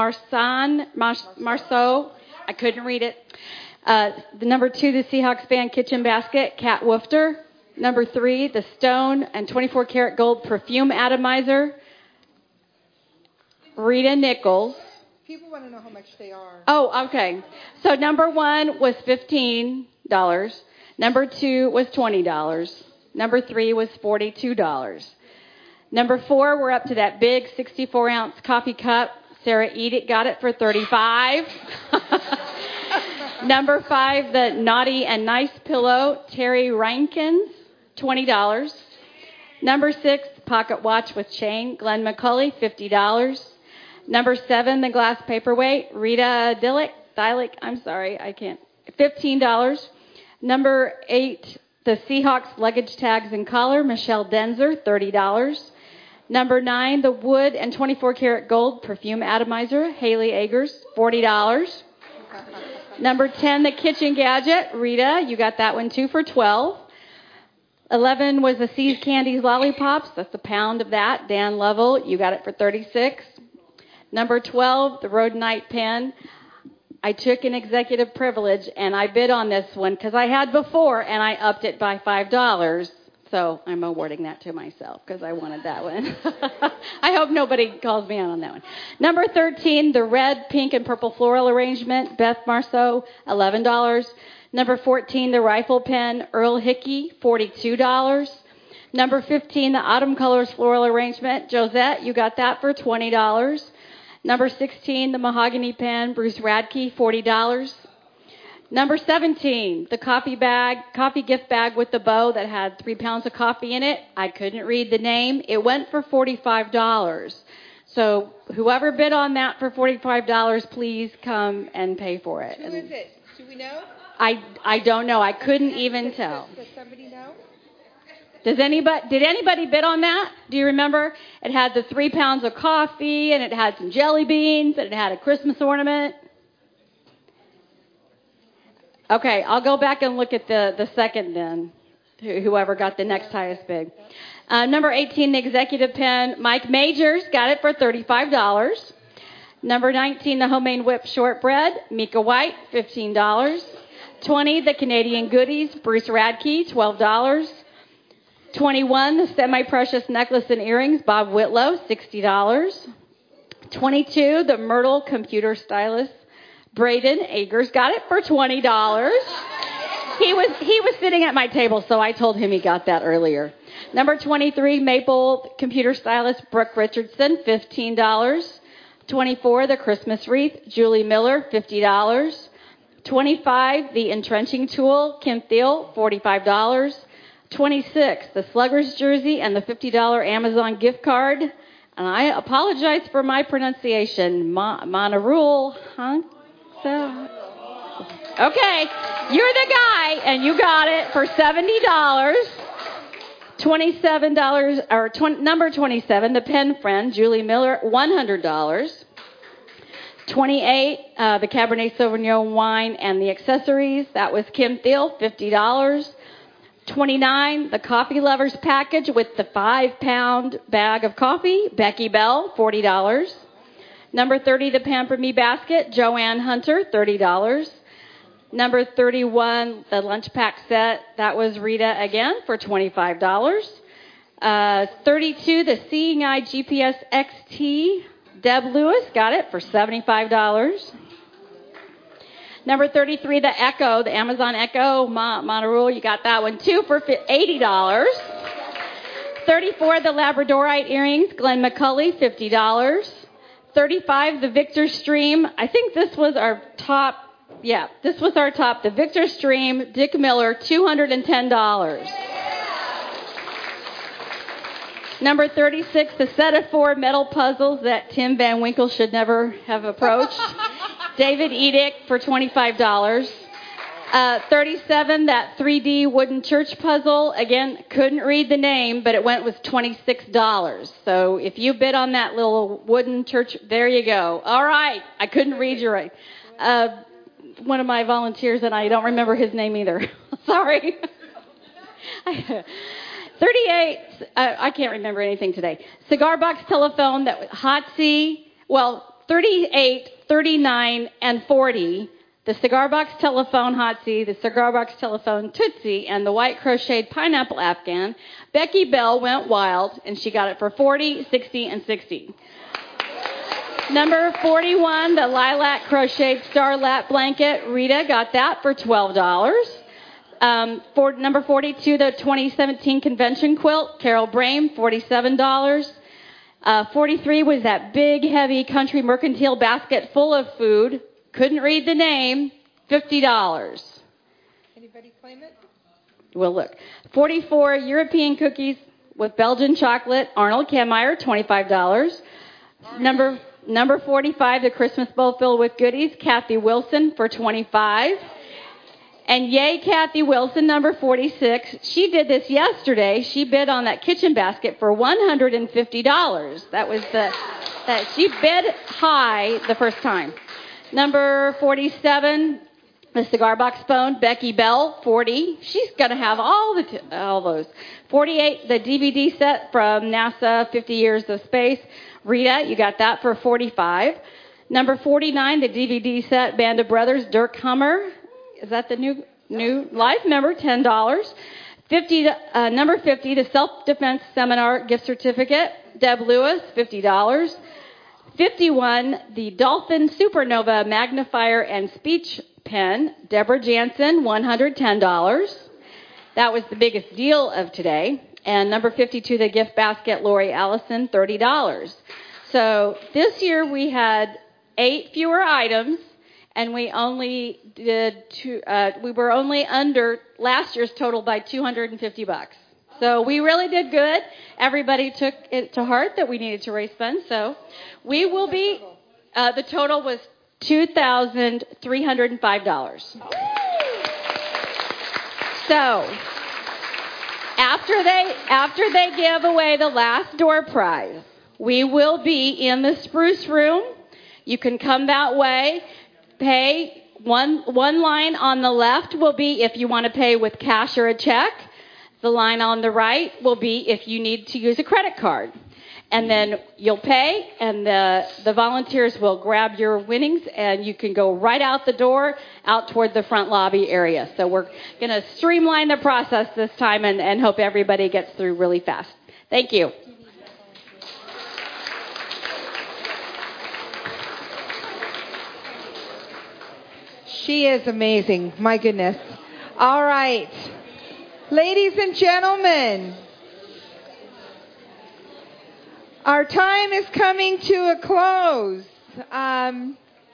Marceau. I couldn't read it. The number 2, the Seahawks Band Kitchen Basket, Kat Woofter. Number 3, the Stone and 24 karat gold perfume atomizer, Rita Nichols. People want to know how much they are. Oh, okay. So number 1 was $15. Number 2 was $20. Number 3 was $42. Number 4, we're up to that big 64-ounce coffee cup. Sarah Edick got it for $35. Number 5, the Naughty and Nice pillow, Terry Rankins, $20. Number 6, pocket watch with chain, Glenn McCulley, $50. Number 7, the glass paperweight, Rita Dillick, $15. Number 8, the Seahawks luggage tags and collar, Michelle Denzer, $30. Number 9, the wood and 24 karat gold perfume atomizer, Haley Agers, $40. Number 10, the kitchen gadget, Rita, you got that one too for $12. 11 was the See's Candies Lollipops, that's a pound of that. Dan Lovell, you got it for $36. Number 12, the Rhodonite pen. I took an executive privilege and I bid on this one because I had before and I upped it by $5. So I'm awarding that to myself because I wanted that one. I hope nobody calls me out on that one. Number 13, the red, pink, and purple floral arrangement, Beth Marceau, $11. Number 14, the rifle pen, Earl Hickey, $42. Number 15, the autumn colors floral arrangement, Josette, you got that for $20. Number 16, the mahogany pen, Bruce Radke, $40. Number 17, the coffee gift bag with the bow that had 3 pounds of coffee in it. I couldn't read the name. It went for $45. So whoever bid on that for $45, please come and pay for it. Who is it? Do we know? I don't know. I couldn't even tell. Does somebody know? Did anybody bid on that? Do you remember? It had the 3 pounds of coffee, and it had some jelly beans, and it had a Christmas ornament. Okay, I'll go back and look at the second then, whoever got the next highest bid. Number 18, the executive pen, Mike Majors, got it for $35. Number 19, the homemade whipped shortbread, Mika White, $15. 20, the Canadian goodies, Bruce Radke, $12. 21, the semi-precious necklace and earrings, Bob Whitlow, $60. 22, the Myrtle computer stylus, Braden Agers, got it for $20. He was sitting at my table, so I told him he got that earlier. Number 23, Maple computer stylist, Brooke Richardson, $15. 24, the Christmas wreath, Julie Miller, $50. 25, the entrenching tool, Kim Thiel, $45. 26, the Sluggers jersey and the $50 Amazon gift card. And I apologize for my pronunciation. Monarule, huh? Okay, you're the guy, and you got it for $70. $27, or number 27, the pen friend, Julie Miller, $100. 28, the Cabernet Sauvignon wine and the accessories, that was Kim Thiel, $50. 29, the coffee lovers package with the 5-pound bag of coffee, Becky Bell, $40. Number 30, the Pamper Me basket, Joanne Hunter, $30. Number 31, the lunch pack set, that was Rita again for $25. 32, the Seeing Eye GPS XT, Deb Lewis, got it for $75. Number 33, the Echo, the Amazon Echo, Monterey, you got that one too for $80. 34, the Labradorite earrings, Glenn McCulley, $50. 35, the Victor Stream, I think this was our top. Yeah, this was our top. The Victor Stream, Dick Miller, $210. Number 36, the set of 4 metal puzzles that Tim Van Winkle should never have approached. David Edick for $25. 37, that 3D wooden church puzzle. Again, couldn't read the name, but it went with $26. So if you bid on that little wooden church, there you go. All right, I couldn't read you right. One of my volunteers, and I don't remember his name either. Sorry. 38, I can't remember anything today. Cigar box telephone, that Hotsy, 38, 39, and 40. The cigar box telephone Hotsy, the cigar box telephone Tootsie, and the white crocheted pineapple Afghan. Becky Bell went wild, and she got it for $40, $60, and $60. Number 41, the lilac crocheted starlat blanket. Rita got that for $12. Number 42, the 2017 convention quilt. Carol Brame, $47. 43 was that big, heavy country mercantile basket full of food. Couldn't read the name. $50. Anybody claim it? Well, look. 44, European cookies with Belgian chocolate. Arnold Kameyer, $25. Number 45, the Christmas bowl filled with goodies, Kathy Wilson for $25. And yay, Kathy Wilson, number 46. She did this yesterday. She bid on that kitchen basket for $150. That was that she bid high the first time. Number 47, the cigar box phone, Becky Bell, $40. She's going to have all those. 48, the DVD set from NASA, 50 Years of Space. Rita, you got that for $45. Number 49, the DVD set, Band of Brothers, Dirk Hummer. Is that the new life member? $10. 50. Number 50, the self-defense seminar gift certificate, Deb Lewis, $50. 51, the Dolphin Supernova magnifier and speech pen, Deborah Jansen, $110. That was the biggest deal of today. And number 52, the gift basket, Lori Allison, $30. So this year we had 8 fewer items, and we only did we were only under last year's total by $250. So we really did good. Everybody took it to heart that we needed to raise funds. So we will be, the total was $2,305. So After they give away the last door prize, we will be in the spruce room. You can come that way, pay. One line on the left will be if you want to pay with cash or a check. The line on the right will be if you need to use a credit card. And then you'll pay, and the volunteers will grab your winnings, and you can go right out the door, out toward the front lobby area. So we're going to streamline the process this time and hope everybody gets through really fast. Thank you. She is amazing. My goodness. All right. Ladies and gentlemen, our time is coming to a close. I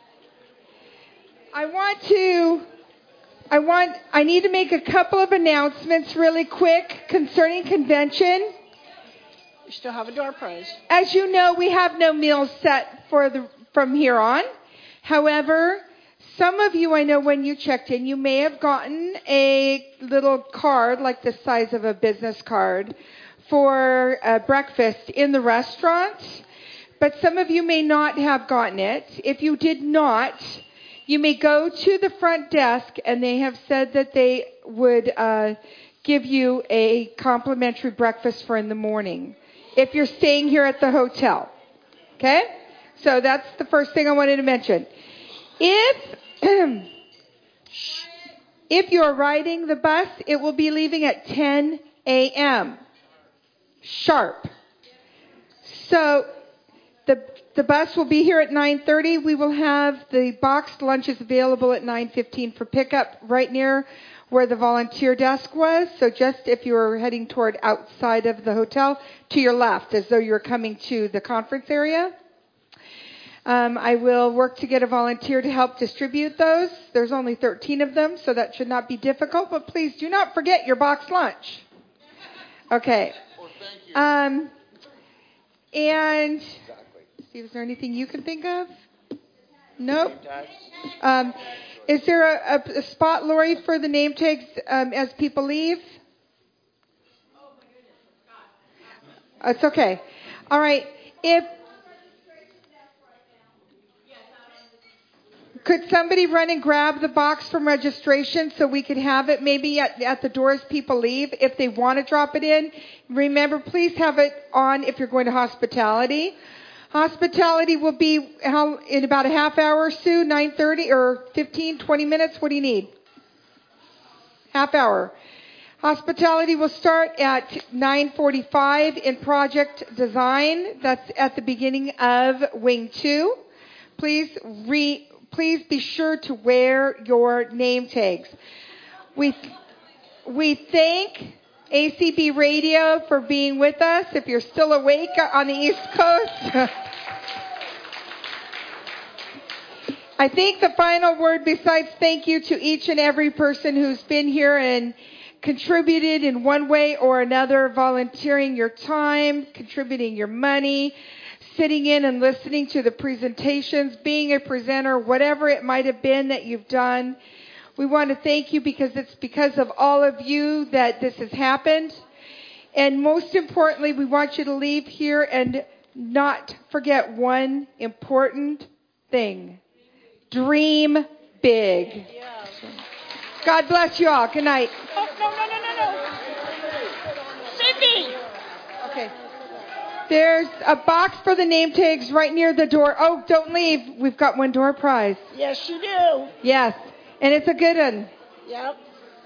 need to make a couple of announcements really quick concerning convention. We still have a door prize. As you know, we have no meals set from here on. However, some of you, I know when you checked in, you may have gotten a little card like the size of a business card for breakfast in the restaurant, but some of you may not have gotten it. If you did not, you may go to the front desk, and they have said that they would give you a complimentary breakfast for in the morning if you're staying here at the hotel. Okay? So that's the first thing I wanted to mention. If you're riding the bus, it will be leaving at 10 a.m. sharp. So the bus will be here at 9:30. We will have the boxed lunches available at 9:15 for pickup right near where the volunteer desk was. So just if you were heading toward outside of the hotel, to your left, as though you're coming to the conference area. I will work to get a volunteer to help distribute those. There's only 13 of them, so that should not be difficult. But please do not forget your boxed lunch. Okay. And Steve, is there anything you can think of? Nope. Is there a spot, Lori, for the name tags as people leave? It's okay. All right. Could somebody run and grab the box from registration so we could have it maybe at the door as people leave if they want to drop it in? Remember, please have it on if you're going to hospitality. Hospitality will be in about a half hour, Sue, 9:30 or 15, 20 minutes. What do you need? Half hour. Hospitality will start at 9:45 in project design. That's at the beginning of Wing 2. Please be sure to wear your name tags. We thank ACB Radio for being with us. If you're still awake on the East Coast. I think the final word besides thank you to each and every person who's been here and contributed in one way or another, volunteering your time, contributing your money, sitting in and listening to the presentations, being a presenter, whatever it might have been that you've done. We want to thank you because it's because of all of you that this has happened. And most importantly, we want you to leave here and not forget one important thing. Dream big. God bless you all. Good night. Oh, no. Cindy! Okay. There's a box for the name tags right near the door. Oh, don't leave. We've got one door prize. Yes, you do. Yes. And it's a good one. Yep.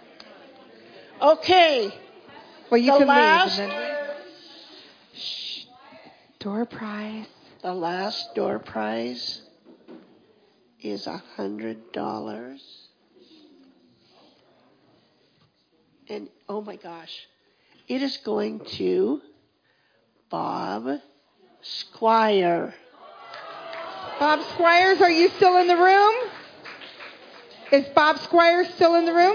Okay. Well, you the can last, leave. And then... Shh. Door prize. The last door prize is $100. And, oh my gosh, it is going to Bob Squire. Bob Squires, are you still in the room? Is Bob Squires still in the room?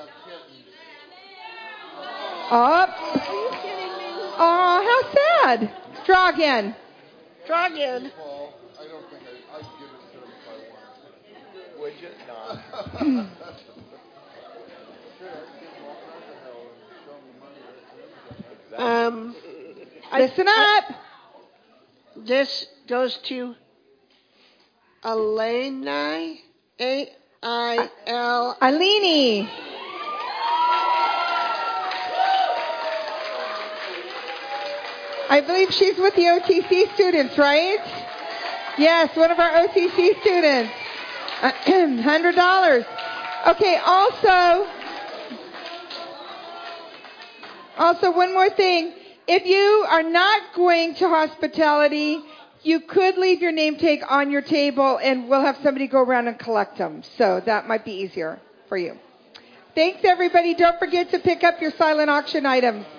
Oh, how sad. Draw again. Draw again. I don't think I'd give it to him if I wanted. Would you? No. Listen up. This goes to Eleni, A-I-L. Alini. I believe she's with the OTC students, right? Yes, one of our OTC students. $100. Okay, also one more thing. If you are not going to hospitality, you could leave your name tag on your table and we'll have somebody go around and collect them. So that might be easier for you. Thanks, everybody. Don't forget to pick up your silent auction items.